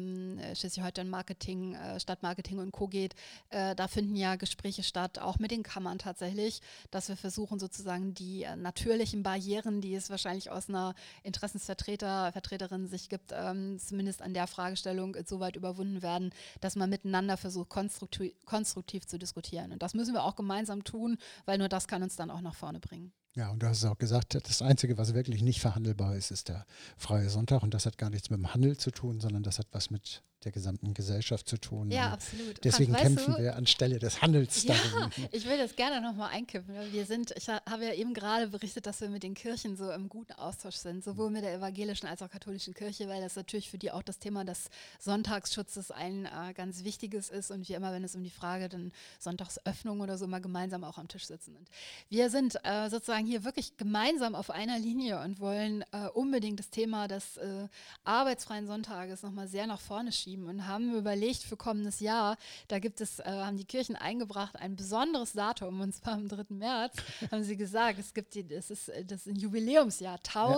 [SPEAKER 2] Schleswig-Holstein-Marketing, Stadtmarketing und Co. geht, da finden ja Gespräche statt, auch mit den Kammern tatsächlich, dass wir versuchen sozusagen die natürlichen Barrieren, die es wahrscheinlich aus einer Interessensvertreterin sich gibt, zumindest an der Fragestellung insoweit überwunden werden, dass man miteinander versucht, konstruktiv zu diskutieren. Und das müssen wir auch gemeinsam tun, weil nur das kann uns dann auch nach vorne bringen.
[SPEAKER 3] Ja, und du hast es auch gesagt, das Einzige, was wirklich nicht verhandelbar ist, ist der freie Sonntag. Und das hat gar nichts mit dem Handel zu tun, sondern das hat was mit der gesamten Gesellschaft zu tun.
[SPEAKER 2] Ja, absolut.
[SPEAKER 3] Deswegen
[SPEAKER 2] Frank,
[SPEAKER 3] kämpfen wir anstelle des Handels darum.
[SPEAKER 2] Ich will das gerne nochmal einkippen. Ich habe ja eben gerade berichtet, dass wir mit den Kirchen so im guten Austausch sind, sowohl mit der evangelischen als auch katholischen Kirche, weil das natürlich für die auch das Thema des Sonntagsschutzes ein ganz wichtiges ist und wir immer, wenn es um die Frage dann Sonntagsöffnung oder so, immer gemeinsam auch am Tisch sitzen. Und wir sind sozusagen sozusagen hier wirklich gemeinsam auf einer Linie und wollen unbedingt das Thema des arbeitsfreien Sonntages nochmal sehr nach vorne schieben und haben überlegt für kommendes Jahr, da haben die Kirchen eingebracht ein besonderes Datum, und zwar am 3. März, haben sie gesagt, das ist ein Jubiläumsjahr,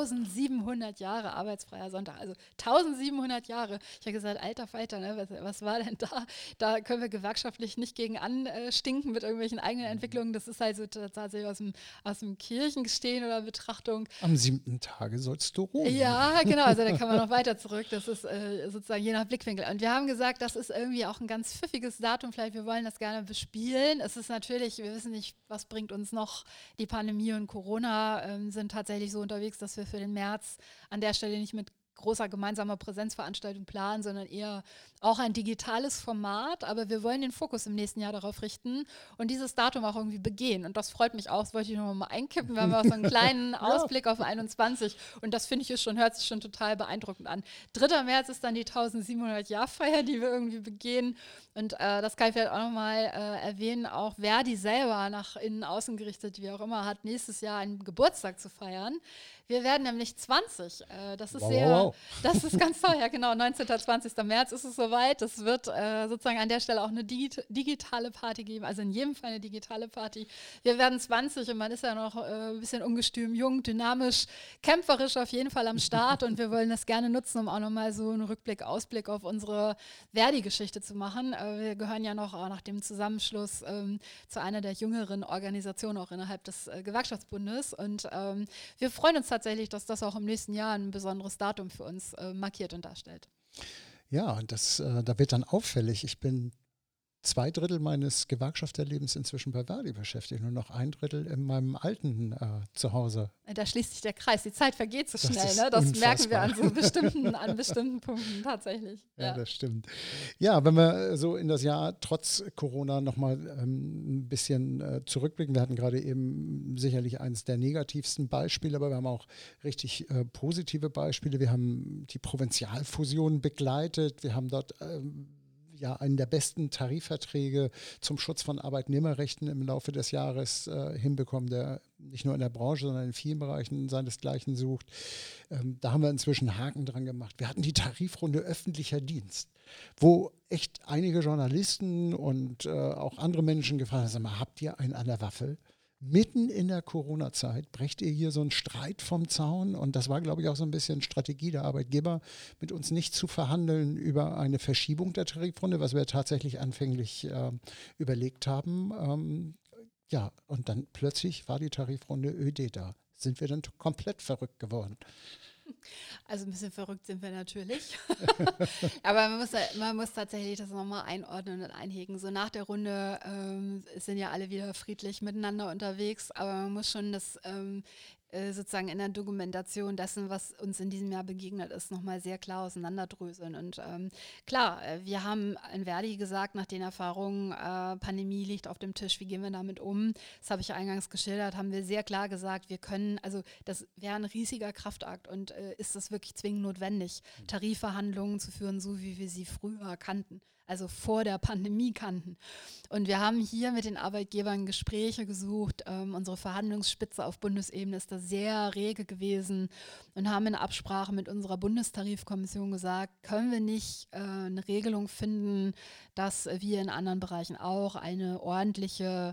[SPEAKER 2] 1700 Jahre arbeitsfreier Sonntag, also 1700 Jahre. Ich habe gesagt, alter Falter, ne, was war denn da? Da können wir gewerkschaftlich nicht gegen anstinken mit irgendwelchen eigenen Entwicklungen. Das ist halt so tatsächlich aus dem Kirchengestehen oder Betrachtung.
[SPEAKER 3] Am 7. Tage sollst du ruhen.
[SPEAKER 2] Ja, genau, also da kann man noch weiter zurück. Das ist sozusagen je nach Blickwinkel. Und wir haben gesagt, das ist irgendwie auch ein ganz pfiffiges Datum. Vielleicht, wir wollen das gerne bespielen. Es ist natürlich, wir wissen nicht, was bringt uns noch. Die Pandemie und Corona sind tatsächlich so unterwegs, dass wir für den März an der Stelle nicht mit großer gemeinsamer Präsenzveranstaltung planen, sondern eher auch ein digitales Format. Aber wir wollen den Fokus im nächsten Jahr darauf richten und dieses Datum auch irgendwie begehen. Und das freut mich auch. Das wollte ich noch mal einkippen. Wir haben auch so einen kleinen Ausblick auf 21. Und das finde ich hört sich schon total beeindruckend an. 3. März ist dann die 1700-Jahr-Feier, die wir irgendwie begehen. Und das kann ich vielleicht auch nochmal erwähnen. Auch Verdi selber nach innen, außen gerichtet, wie auch immer, hat nächstes Jahr einen Geburtstag zu feiern. Wir werden nämlich 20. Das ist das ist ganz toll. Ja, genau. 19. 20. März ist es soweit. Es wird sozusagen an der Stelle auch eine digitale Party geben. Also in jedem Fall eine digitale Party. Wir werden 20 und man ist ja noch ein bisschen ungestüm, jung, dynamisch, kämpferisch auf jeden Fall am Start. Und wir wollen das gerne nutzen, um auch nochmal so einen Ausblick auf unsere Verdi-Geschichte zu machen. Wir gehören ja noch nach dem Zusammenschluss zu einer der jüngeren Organisationen auch innerhalb des Gewerkschaftsbundes. Und wir freuen uns tatsächlich, dass das auch im nächsten Jahr ein besonderes Datum für uns markiert und darstellt.
[SPEAKER 3] Ja, da wird dann auffällig. Ich bin 2/3 meines Gewerkschafterlebens inzwischen bei Verdi beschäftigt, nur noch 1/3 in meinem alten Zuhause.
[SPEAKER 2] Da schließt sich der Kreis. Die Zeit vergeht so schnell. Ne? Das merken wir an so bestimmten Punkten tatsächlich.
[SPEAKER 3] Ja, das stimmt. Ja, wenn wir so in das Jahr trotz Corona nochmal ein bisschen zurückblicken, wir hatten gerade eben sicherlich eines der negativsten Beispiele, aber wir haben auch richtig positive Beispiele. Wir haben die Provinzialfusion begleitet, wir haben dort einen der besten Tarifverträge zum Schutz von Arbeitnehmerrechten im Laufe des Jahres hinbekommen, der nicht nur in der Branche, sondern in vielen Bereichen seinesgleichen sucht. Da haben wir inzwischen Haken dran gemacht. Wir hatten die Tarifrunde öffentlicher Dienst, wo echt einige Journalisten und auch andere Menschen gefragt haben, sag mal, habt ihr einen an der Waffel? Mitten in der Corona-Zeit brecht ihr hier so einen Streit vom Zaun und das war, glaube ich, auch so ein bisschen Strategie der Arbeitgeber, mit uns nicht zu verhandeln über eine Verschiebung der Tarifrunde, was wir tatsächlich anfänglich überlegt haben. Und dann plötzlich war die Tarifrunde öde da. Sind wir dann komplett verrückt geworden.
[SPEAKER 2] Also ein bisschen verrückt sind wir natürlich. Aber man muss tatsächlich das nochmal einordnen und einhegen. So nach der Runde sind ja alle wieder friedlich miteinander unterwegs, aber man muss schon das sozusagen in der Dokumentation dessen, was uns in diesem Jahr begegnet ist, nochmal sehr klar auseinanderdröseln. Und klar, wir haben in Verdi gesagt, nach den Erfahrungen, Pandemie liegt auf dem Tisch, wie gehen wir damit um? Das habe ich eingangs geschildert, haben wir sehr klar gesagt, das wäre ein riesiger Kraftakt und ist das wirklich zwingend notwendig, Tarifverhandlungen zu führen, so wie wir sie früher kannten, also vor der Pandemie kannten. Und wir haben hier mit den Arbeitgebern Gespräche gesucht. Unsere Verhandlungsspitze auf Bundesebene ist da sehr rege gewesen und haben in Absprache mit unserer Bundestarifkommission gesagt, können wir nicht eine Regelung finden, dass wir in anderen Bereichen auch eine ordentliche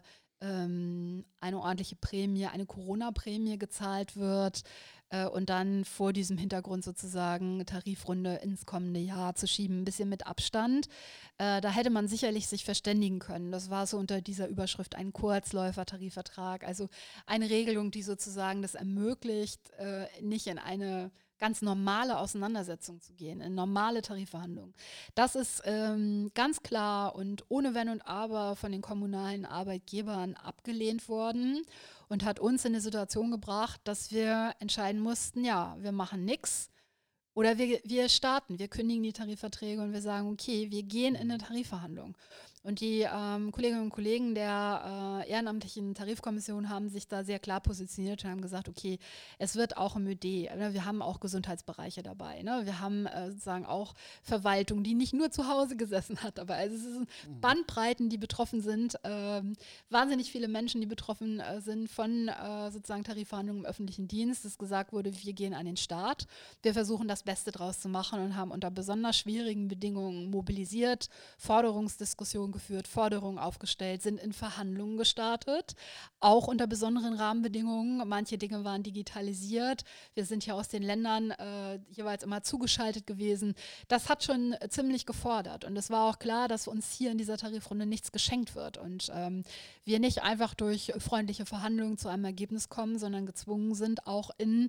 [SPEAKER 2] Prämie, eine Corona-Prämie gezahlt wird und dann vor diesem Hintergrund sozusagen Tarifrunde ins kommende Jahr zu schieben, ein bisschen mit Abstand. Da hätte man sicherlich sich verständigen können. Das war so unter dieser Überschrift ein Kurzläufer-Tarifvertrag, also eine Regelung, die sozusagen das ermöglicht, nicht in eine ganz normale Auseinandersetzung zu gehen, in normale Tarifverhandlungen. Das ist ganz klar und ohne Wenn und Aber von den kommunalen Arbeitgebern abgelehnt worden und hat uns in eine Situation gebracht, dass wir entscheiden mussten, ja, wir machen nichts oder wir starten, wir kündigen die Tarifverträge und wir sagen, okay, wir gehen in eine Tarifverhandlung. Und die Kolleginnen und Kollegen der ehrenamtlichen Tarifkommission haben sich da sehr klar positioniert und haben gesagt, okay, es wird auch im ÖD, ne, wir haben auch Gesundheitsbereiche dabei. Ne? Wir haben sozusagen auch Verwaltung, die nicht nur zu Hause gesessen hat, aber also es sind Bandbreiten, die betroffen sind, wahnsinnig viele Menschen, die betroffen sind von sozusagen Tarifverhandlungen im öffentlichen Dienst, dass gesagt wurde, wir gehen an den Start, wir versuchen das Beste draus zu machen und haben unter besonders schwierigen Bedingungen mobilisiert, Forderungsdiskussionen geführt, Forderungen aufgestellt, sind in Verhandlungen gestartet, auch unter besonderen Rahmenbedingungen. Manche Dinge waren digitalisiert. Wir sind ja aus den Ländern jeweils immer zugeschaltet gewesen. Das hat schon ziemlich gefordert. Und es war auch klar, dass uns hier in dieser Tarifrunde nichts geschenkt wird. Und wir nicht einfach durch freundliche Verhandlungen zu einem Ergebnis kommen, sondern gezwungen sind, auch in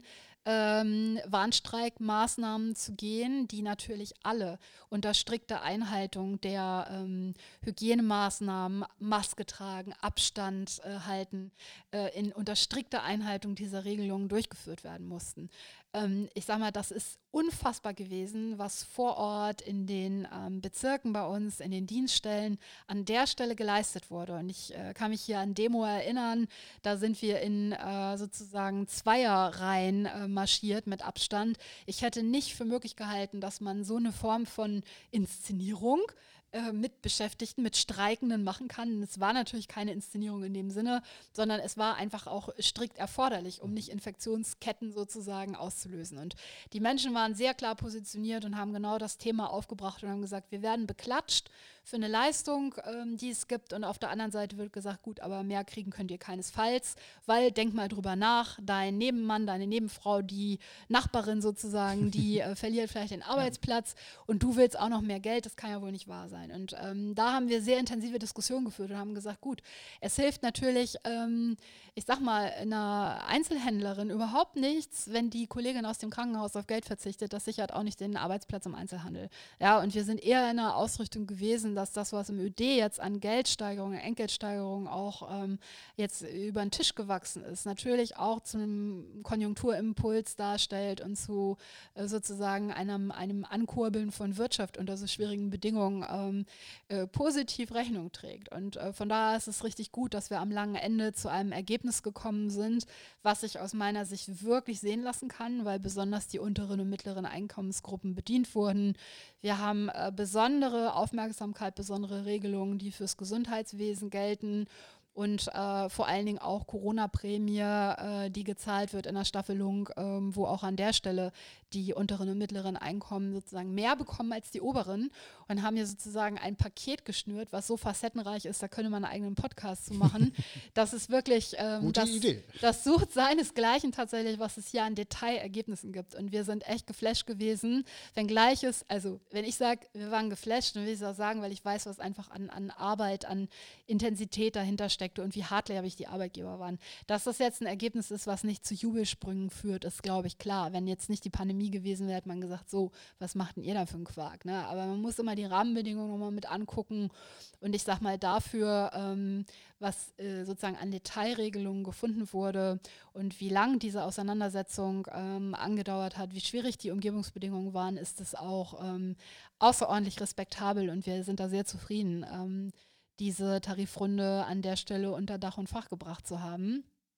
[SPEAKER 2] Warnstreikmaßnahmen zu gehen, die natürlich alle unter strikter Einhaltung der Hygienemaßnahmen, Maske tragen, Abstand halten, unter strikter Einhaltung dieser Regelungen durchgeführt werden mussten. Ich sage mal, das ist unfassbar gewesen, was vor Ort in den Bezirken bei uns, in den Dienststellen an der Stelle geleistet wurde. Und ich kann mich hier an Demo erinnern, da sind wir in sozusagen Zweierreihen marschiert mit Abstand. Ich hätte nicht für möglich gehalten, dass man so eine Form von Inszenierung mit Beschäftigten, mit Streikenden machen kann. Und es war natürlich keine Inszenierung in dem Sinne, sondern es war einfach auch strikt erforderlich, um nicht Infektionsketten sozusagen auszulösen. Und die Menschen waren sehr klar positioniert und haben genau das Thema aufgebracht und haben gesagt, wir werden beklatscht für eine Leistung, die es gibt. Und auf der anderen Seite wird gesagt, gut, aber mehr kriegen könnt ihr keinesfalls, weil denk mal drüber nach, dein Nebenmann, deine Nebenfrau, die Nachbarin sozusagen, die verliert vielleicht den Arbeitsplatz und du willst auch noch mehr Geld, das kann ja wohl nicht wahr sein. Und da haben wir sehr intensive Diskussionen geführt und haben gesagt, gut, es hilft natürlich, ich sag mal, einer Einzelhändlerin überhaupt nichts, wenn die Kollegin aus dem Krankenhaus auf Geld verzichtet, das sichert auch nicht den Arbeitsplatz im Einzelhandel. Ja, und wir sind eher in einer Ausrichtung gewesen, dass das, was im ÖD jetzt an Geldsteigerungen, Entgeltsteigerungen auch jetzt über den Tisch gewachsen ist, natürlich auch zu einem Konjunkturimpuls darstellt und zu sozusagen einem Ankurbeln von Wirtschaft unter so schwierigen Bedingungen positiv Rechnung trägt. Und von daher ist es richtig gut, dass wir am langen Ende zu einem Ergebnis gekommen sind, was sich aus meiner Sicht wirklich sehen lassen kann, weil besonders die unteren und mittleren Einkommensgruppen bedient wurden. Wir haben besondere Aufmerksamkeit, besondere Regelungen, die fürs Gesundheitswesen gelten. Und vor allen Dingen auch Corona-Prämie, die gezahlt wird in der Staffelung, wo auch an der Stelle die unteren und mittleren Einkommen sozusagen mehr bekommen als die oberen und haben hier sozusagen ein Paket geschnürt, was so facettenreich ist, da könnte man einen eigenen Podcast zu machen. Das ist wirklich, das sucht seinesgleichen tatsächlich, was es hier an Detailergebnissen gibt. Und wir sind echt geflasht gewesen, wenngleich es, also wenn ich sage, wir waren geflasht, dann will ich es auch sagen, weil ich weiß, was einfach an Arbeit, an Intensität dahinter steckte und wie hartleibig die Arbeitgeber waren. Dass das jetzt ein Ergebnis ist, was nicht zu Jubelsprüngen führt, ist, glaube ich, klar. Wenn jetzt nicht die Pandemie gewesen wäre, hätte man gesagt, so, was macht denn ihr da für einen Quark? Ne? Aber man muss immer die Rahmenbedingungen nochmal mit angucken. Und ich sage mal, dafür, was sozusagen an Detailregelungen gefunden wurde und wie lang diese Auseinandersetzung angedauert hat, wie schwierig die Umgebungsbedingungen waren, ist es auch außerordentlich respektabel und wir sind da sehr zufrieden, diese Tarifrunde an der Stelle unter Dach und Fach gebracht zu haben.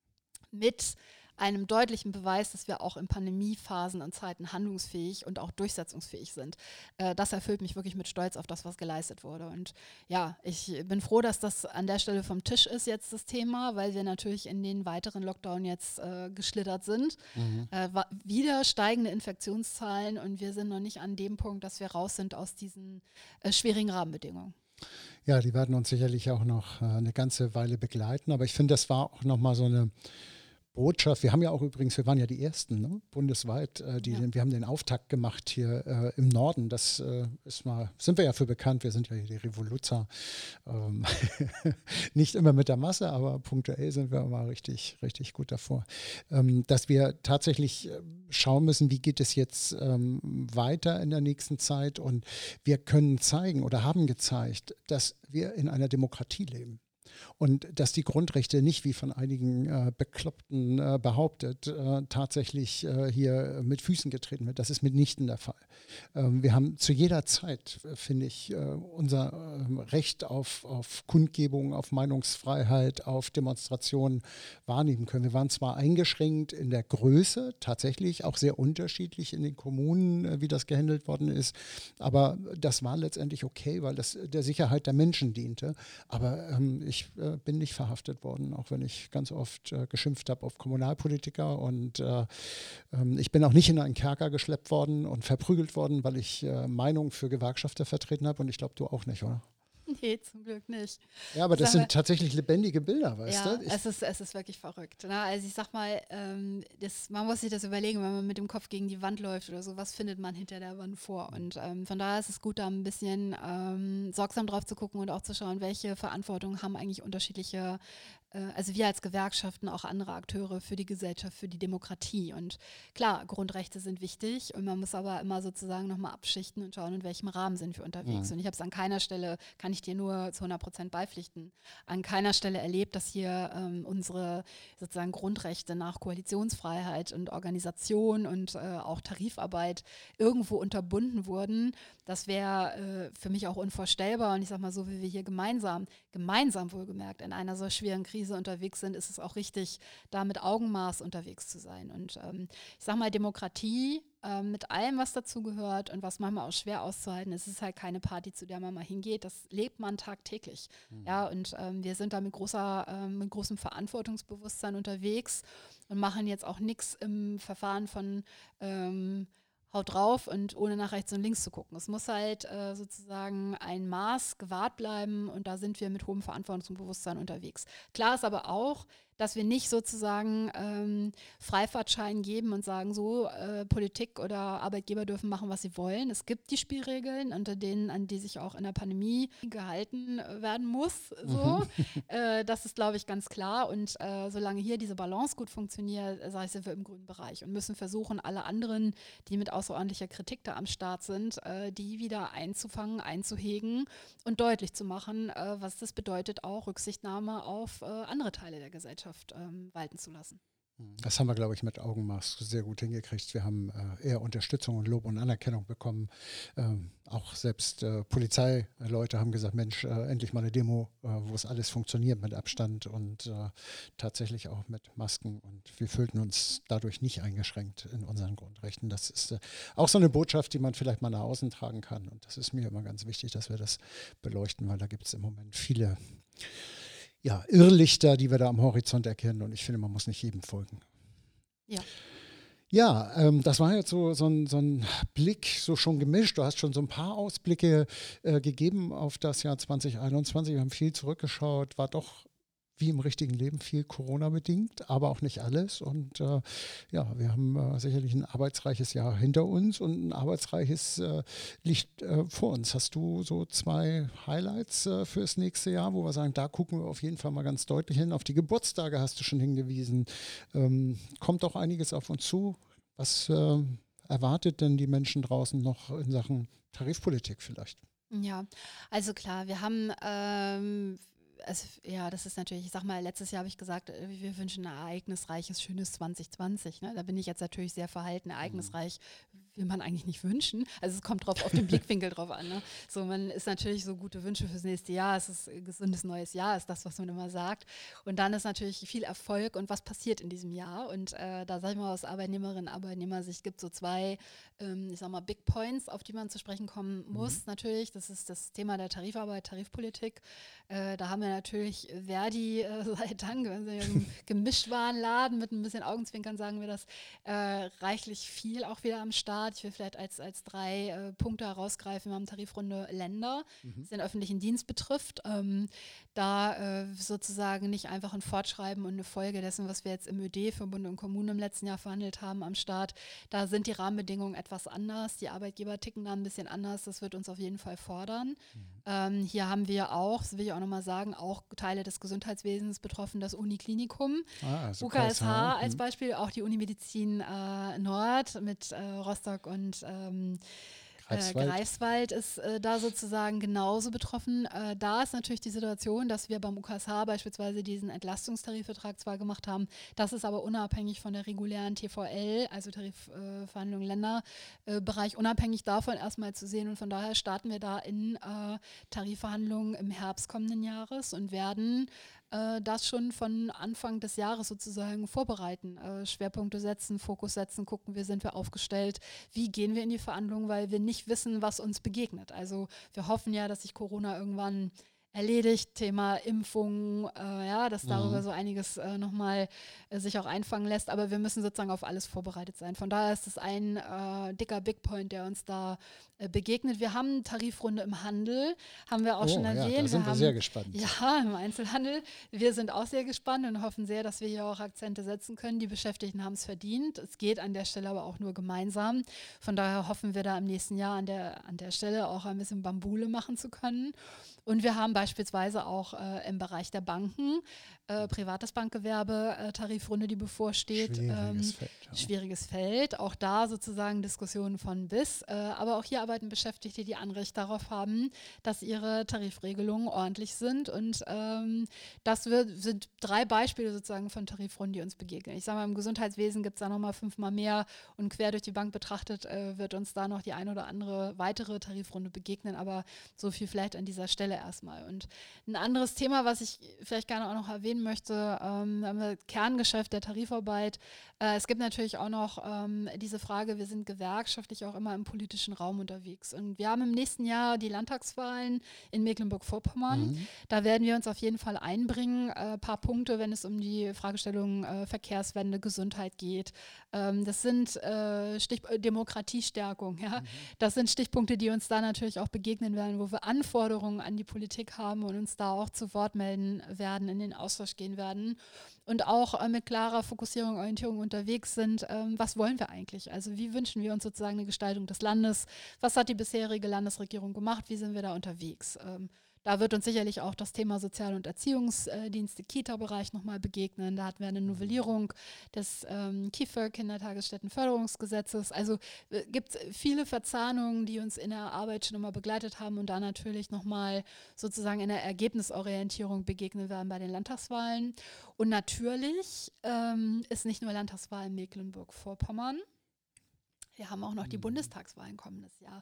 [SPEAKER 2] Mit einem deutlichen Beweis, dass wir auch in Pandemiephasen und Zeiten handlungsfähig und auch durchsetzungsfähig sind. Das erfüllt mich wirklich mit Stolz auf das, was geleistet wurde. Und ja, ich bin froh, dass das an der Stelle vom Tisch ist jetzt das Thema, weil wir natürlich in den weiteren Lockdown jetzt geschlittert sind. Wieder steigende Infektionszahlen und wir sind noch nicht an dem Punkt, dass wir raus sind aus diesen schwierigen Rahmenbedingungen.
[SPEAKER 3] Ja, die werden uns sicherlich auch noch eine ganze Weile begleiten. Aber ich finde, das war auch nochmal so eine Botschaft. Wir haben ja auch übrigens, wir waren ja die Ersten, ne, bundesweit, wir haben den Auftakt gemacht hier im Norden. Das sind wir ja für bekannt. Wir sind ja hier die Revoluzer. Nicht immer mit der Masse, aber punktuell sind wir immer richtig, richtig gut davor. Dass wir tatsächlich schauen müssen, wie geht es jetzt weiter in der nächsten Zeit. Und wir können zeigen oder haben gezeigt, dass wir in einer Demokratie leben. Und dass die Grundrechte nicht, wie von einigen Bekloppten behauptet, tatsächlich hier mit Füßen getreten wird. Das ist mitnichten der Fall. Wir haben zu jeder Zeit, finde ich, unser Recht auf Kundgebung, auf Meinungsfreiheit, auf Demonstrationen wahrnehmen können. Wir waren zwar eingeschränkt in der Größe, tatsächlich auch sehr unterschiedlich in den Kommunen, wie das gehandelt worden ist, aber das war letztendlich okay, weil das der Sicherheit der Menschen diente. Aber ich bin nicht verhaftet worden, auch wenn ich ganz oft geschimpft habe auf Kommunalpolitiker, und ich bin auch nicht in einen Kerker geschleppt worden und verprügelt worden, weil ich Meinung für Gewerkschafter vertreten habe, und ich glaube, du auch nicht, oder?
[SPEAKER 2] Nee, zum Glück nicht.
[SPEAKER 3] Ja, aber das sind tatsächlich lebendige Bilder, weißt
[SPEAKER 2] ja,
[SPEAKER 3] du?
[SPEAKER 2] es ist wirklich verrückt. Ne? Also ich sag mal, man muss sich das überlegen, wenn man mit dem Kopf gegen die Wand läuft oder so, was findet man hinter der Wand vor? Und von daher ist es gut, da ein bisschen sorgsam drauf zu gucken und auch zu schauen, welche Verantwortung haben eigentlich unterschiedliche, also wir als Gewerkschaften, auch andere Akteure für die Gesellschaft, für die Demokratie. Und klar, Grundrechte sind wichtig, und man muss aber immer sozusagen nochmal abschichten und schauen, in welchem Rahmen sind wir unterwegs. Und ich habe es an keiner Stelle, kann ich dir nur zu 100% beipflichten, an keiner Stelle erlebt, dass hier unsere sozusagen Grundrechte nach Koalitionsfreiheit und Organisation und auch Tarifarbeit irgendwo unterbunden wurden. Das wäre für mich auch unvorstellbar. Und ich sage mal so, wie wir hier gemeinsam wohlgemerkt in einer so schweren Krise unterwegs sind, ist es auch richtig, da mit Augenmaß unterwegs zu sein. Und ich sage mal, Demokratie mit allem, was dazu gehört und was manchmal auch schwer auszuhalten ist, ist halt keine Party, zu der man mal hingeht. Das lebt man tagtäglich. Ja, und wir sind da mit großem Verantwortungsbewusstsein unterwegs und machen jetzt auch nichts im Verfahren von haut drauf und ohne nach rechts und links zu gucken. Es muss halt sozusagen ein Maß gewahrt bleiben, und da sind wir mit hohem Verantwortungsbewusstsein unterwegs. Klar ist aber auch, dass wir nicht sozusagen Freifahrtschein geben und sagen, so Politik oder Arbeitgeber dürfen machen, was sie wollen. Es gibt die Spielregeln, unter denen, an die sich auch in der Pandemie gehalten werden muss. So. Das ist, glaube ich, ganz klar. Und solange hier diese Balance gut funktioniert, sind wir im grünen Bereich und müssen versuchen, alle anderen, die mit außerordentlicher Kritik da am Start sind, die wieder einzufangen, einzuhegen und deutlich zu machen, was das bedeutet, auch Rücksichtnahme auf andere Teile der Gesellschaft walten zu lassen.
[SPEAKER 3] Das haben wir, glaube ich, mit Augenmaß sehr gut hingekriegt. Wir haben eher Unterstützung und Lob und Anerkennung bekommen. Auch selbst Polizeileute haben gesagt, Mensch, endlich mal eine Demo, wo es alles funktioniert mit Abstand und tatsächlich auch mit Masken. Und wir fühlten uns dadurch nicht eingeschränkt in unseren Grundrechten. Das ist auch so eine Botschaft, die man vielleicht mal nach außen tragen kann. Und das ist mir immer ganz wichtig, dass wir das beleuchten, weil da gibt es im Moment viele Irrlichter, die wir da am Horizont erkennen, und ich finde, man muss nicht jedem folgen.
[SPEAKER 2] Ja.
[SPEAKER 3] Ja, das war jetzt so ein Blick, so schon gemischt. Du hast schon so ein paar Ausblicke gegeben auf das Jahr 2021. Wir haben viel zurückgeschaut, war doch wie im richtigen Leben viel Corona-bedingt, aber auch nicht alles. Und wir haben sicherlich ein arbeitsreiches Jahr hinter uns, und ein arbeitsreiches liegt vor uns. Hast du so 2 Highlights für das nächste Jahr, wo wir sagen, da gucken wir auf jeden Fall mal ganz deutlich hin? Auf die Geburtstage hast du schon hingewiesen. Kommt auch einiges auf uns zu. Was erwartet denn die Menschen draußen noch in Sachen Tarifpolitik vielleicht?
[SPEAKER 2] Ja, also klar, wir haben das ist natürlich, ich sag mal, letztes Jahr habe ich gesagt, wir wünschen ein ereignisreiches, schönes 2020. Ne? Da bin ich jetzt natürlich sehr verhalten. Ereignisreich will man eigentlich nicht wünschen. Also es kommt auf den Blickwinkel drauf an. Ne? So, man ist natürlich so gute Wünsche fürs nächste Jahr. Es ist ein gesundes neues Jahr, ist das, was man immer sagt. Und dann ist natürlich viel Erfolg und was passiert in diesem Jahr. Und da sage ich mal, aus Arbeitnehmersicht gibt es so 2, ich sag mal, Big Points, auf die man zu sprechen kommen muss. Natürlich, das ist das Thema der Tarifarbeit, Tarifpolitik. Da haben wir natürlich Verdi sei Dank, wenn sie im Gemischtwarenladen mit ein bisschen Augenzwinkern sagen wir das, reichlich viel auch wieder am Start. Ich will vielleicht als 3 Punkte herausgreifen. Wir haben Tarifrunde Länder, das den öffentlichen Dienst betrifft. Da sozusagen nicht einfach ein Fortschreiben und eine Folge dessen, was wir jetzt im ÖD für Bund und Kommunen im letzten Jahr verhandelt haben am Start. Da sind die Rahmenbedingungen etwas anders. Die Arbeitgeber ticken da ein bisschen anders. Das wird uns auf jeden Fall fordern. Hier haben wir auch, das will ich auch nochmal sagen, auch Teile des Gesundheitswesens betroffen, das Uniklinikum,
[SPEAKER 3] Also
[SPEAKER 2] UKSH als Beispiel, auch die Unimedizin Nord mit Rostock und Greifswald ist da sozusagen genauso betroffen. Da ist natürlich die Situation, dass wir beim UKSH beispielsweise diesen Entlastungstarifvertrag zwar gemacht haben, das ist aber unabhängig von der regulären TVL, also Tarifverhandlungen Länderbereich, unabhängig davon erstmal zu sehen. Und von daher starten wir da in Tarifverhandlungen im Herbst kommenden Jahres und werden das schon von Anfang des Jahres sozusagen vorbereiten, Schwerpunkte setzen, Fokus setzen, gucken, wie sind wir aufgestellt, wie gehen wir in die Verhandlungen, weil wir nicht wissen, was uns begegnet. Also wir hoffen ja, dass sich Corona irgendwann erledigt, Thema Impfungen, dass darüber so einiges nochmal sich auch einfangen lässt, aber wir müssen sozusagen auf alles vorbereitet sein. Von daher ist es ein dicker Big Point, der uns da begegnet. Wir haben eine Tarifrunde im Handel, haben wir auch schon erwähnt.
[SPEAKER 3] Da sind wir sehr gespannt.
[SPEAKER 2] Ja, im Einzelhandel. Wir sind auch sehr gespannt und hoffen sehr, dass wir hier auch Akzente setzen können. Die Beschäftigten haben es verdient. Es geht an der Stelle aber auch nur gemeinsam. Von daher hoffen wir da im nächsten Jahr an der Stelle auch ein bisschen Bambule machen zu können. Und wir haben beispielsweise auch im Bereich der Banken, privates Bankgewerbe, Tarifrunde, die bevorsteht. Schwieriges Feld. Auch da sozusagen Diskussionen von bis. Aber auch hier arbeiten Beschäftigte, die Anrecht darauf haben, dass ihre Tarifregelungen ordentlich sind. Und das sind 3 Beispiele sozusagen von Tarifrunden, die uns begegnen. Ich sage mal, im Gesundheitswesen gibt es da nochmal 5-mal mehr und quer durch die Bank betrachtet wird uns da noch die ein oder andere weitere Tarifrunde begegnen. Aber so viel vielleicht an dieser Stelle erstmal. Und ein anderes Thema, was ich vielleicht gerne auch noch erwähnen möchte, Kerngeschäft der Tarifarbeit. Es gibt natürlich auch noch diese Frage, wir sind gewerkschaftlich auch immer im politischen Raum unterwegs. Und wir haben im nächsten Jahr die Landtagswahlen in Mecklenburg-Vorpommern. Da werden wir uns auf jeden Fall einbringen. Ein paar Punkte, wenn es um die Fragestellung Verkehrswende, Gesundheit geht. Das sind Demokratiestärkung. Ja? Das sind Stichpunkte, die uns da natürlich auch begegnen werden, wo wir Anforderungen an die Politik haben und uns da auch zu Wort melden werden, in den Austausch gehen werden und auch mit klarer Fokussierung, Orientierung unterwegs sind. Was wollen wir eigentlich? Also wie wünschen wir uns sozusagen eine Gestaltung des Landes? Was hat die bisherige Landesregierung gemacht? Wie sind wir da unterwegs? Da wird uns sicherlich auch das Thema Sozial- und Erziehungsdienste, Kita-Bereich nochmal begegnen. Da hatten wir eine Novellierung des KIFÖG, Kindertagesstättenförderungsgesetzes. Also gibt es viele Verzahnungen, die uns in der Arbeit schon immer begleitet haben und da natürlich nochmal sozusagen in der Ergebnisorientierung begegnen werden bei den Landtagswahlen. Und natürlich ist nicht nur Landtagswahl in Mecklenburg-Vorpommern. Wir haben auch noch die Bundestagswahlen kommendes Jahr.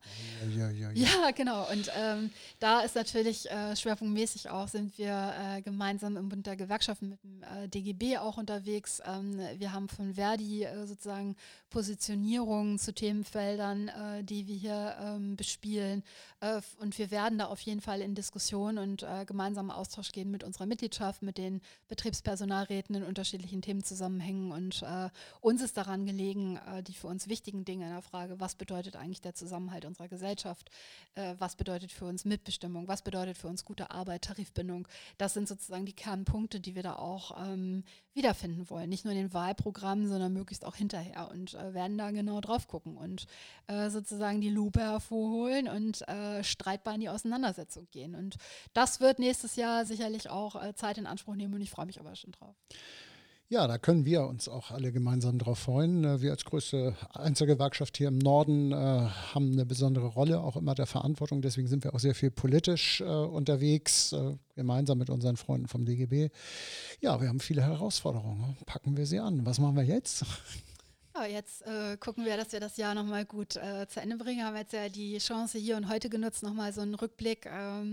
[SPEAKER 2] Ja, genau. Und da ist natürlich schwerpunktmäßig auch, sind wir gemeinsam im Bund der Gewerkschaften mit dem DGB auch unterwegs. Wir haben von Verdi sozusagen Positionierungen zu Themenfeldern, die wir hier bespielen. Und wir werden da auf jeden Fall in Diskussion und gemeinsamen Austausch gehen mit unserer Mitgliedschaft, mit den Betriebspersonalräten in unterschiedlichen Themenzusammenhängen. Und uns ist daran gelegen, die für uns wichtigen Dinge in der Frage, was bedeutet eigentlich der Zusammenhalt unserer Gesellschaft, was bedeutet für uns Mitbestimmung, was bedeutet für uns gute Arbeit, Tarifbindung. Das sind sozusagen die Kernpunkte, die wir da auch wiederfinden wollen. Nicht nur in den Wahlprogrammen, sondern möglichst auch hinterher und werden da genau drauf gucken und sozusagen die Lupe hervorholen und streitbar in die Auseinandersetzung gehen. Und das wird nächstes Jahr sicherlich auch Zeit in Anspruch nehmen und ich freue mich aber schon drauf.
[SPEAKER 3] Ja, da können wir uns auch alle gemeinsam drauf freuen. Wir als größte Einzelgewerkschaft hier im Norden haben eine besondere Rolle, auch immer der Verantwortung. Deswegen sind wir auch sehr viel politisch unterwegs, gemeinsam mit unseren Freunden vom DGB. Ja, wir haben viele Herausforderungen. Packen wir sie an. Was machen wir jetzt?
[SPEAKER 2] Ja, jetzt gucken wir, dass wir das Jahr nochmal gut zu Ende bringen. Wir haben jetzt ja die Chance hier und heute genutzt, nochmal so einen Rückblick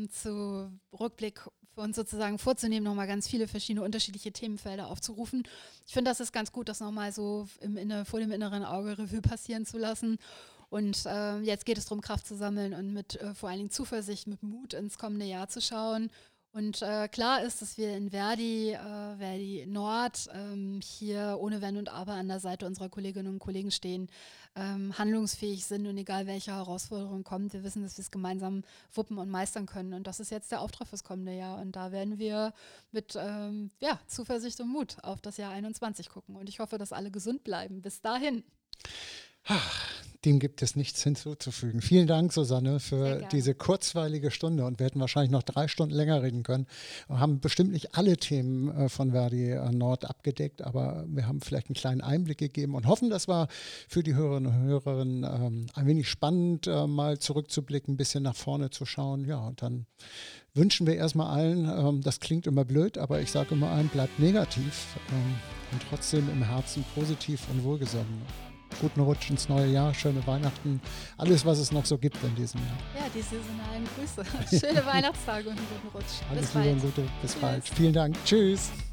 [SPEAKER 2] für uns sozusagen vorzunehmen, nochmal ganz viele verschiedene unterschiedliche Themenfelder aufzurufen. Ich finde, das ist ganz gut, das nochmal so vor dem inneren Auge Revue passieren zu lassen. Und jetzt geht es darum, Kraft zu sammeln und mit vor allen Dingen Zuversicht, mit Mut ins kommende Jahr zu schauen. Und klar ist, dass wir in Verdi Nord hier ohne Wenn und Aber an der Seite unserer Kolleginnen und Kollegen stehen, handlungsfähig sind und egal welche Herausforderung kommt, wir wissen, dass wir es gemeinsam wuppen und meistern können. Und das ist jetzt der Auftrag fürs kommende Jahr. Und da werden wir mit Zuversicht und Mut auf das Jahr 21 gucken. Und ich hoffe, dass alle gesund bleiben. Bis dahin.
[SPEAKER 3] Dem gibt es nichts hinzuzufügen. Vielen Dank, Susanne, für diese kurzweilige Stunde. Und wir hätten wahrscheinlich noch 3 Stunden länger reden können. Wir haben bestimmt nicht alle Themen von Verdi Nord abgedeckt, aber wir haben vielleicht einen kleinen Einblick gegeben und hoffen, das war für die Hörerinnen und Hörer ein wenig spannend, mal zurückzublicken, ein bisschen nach vorne zu schauen. Ja, und dann wünschen wir erstmal allen, das klingt immer blöd, aber ich sage immer allen, bleibt negativ und trotzdem im Herzen positiv und wohlgesonnen. Guten Rutsch ins neue Jahr, schöne Weihnachten, alles, was es noch so gibt in diesem Jahr.
[SPEAKER 2] Ja, die saisonalen Grüße. Schöne Weihnachtstage und einen guten Rutsch.
[SPEAKER 3] Alles Liebe und Gute, bis bald. Vielen Dank. Tschüss.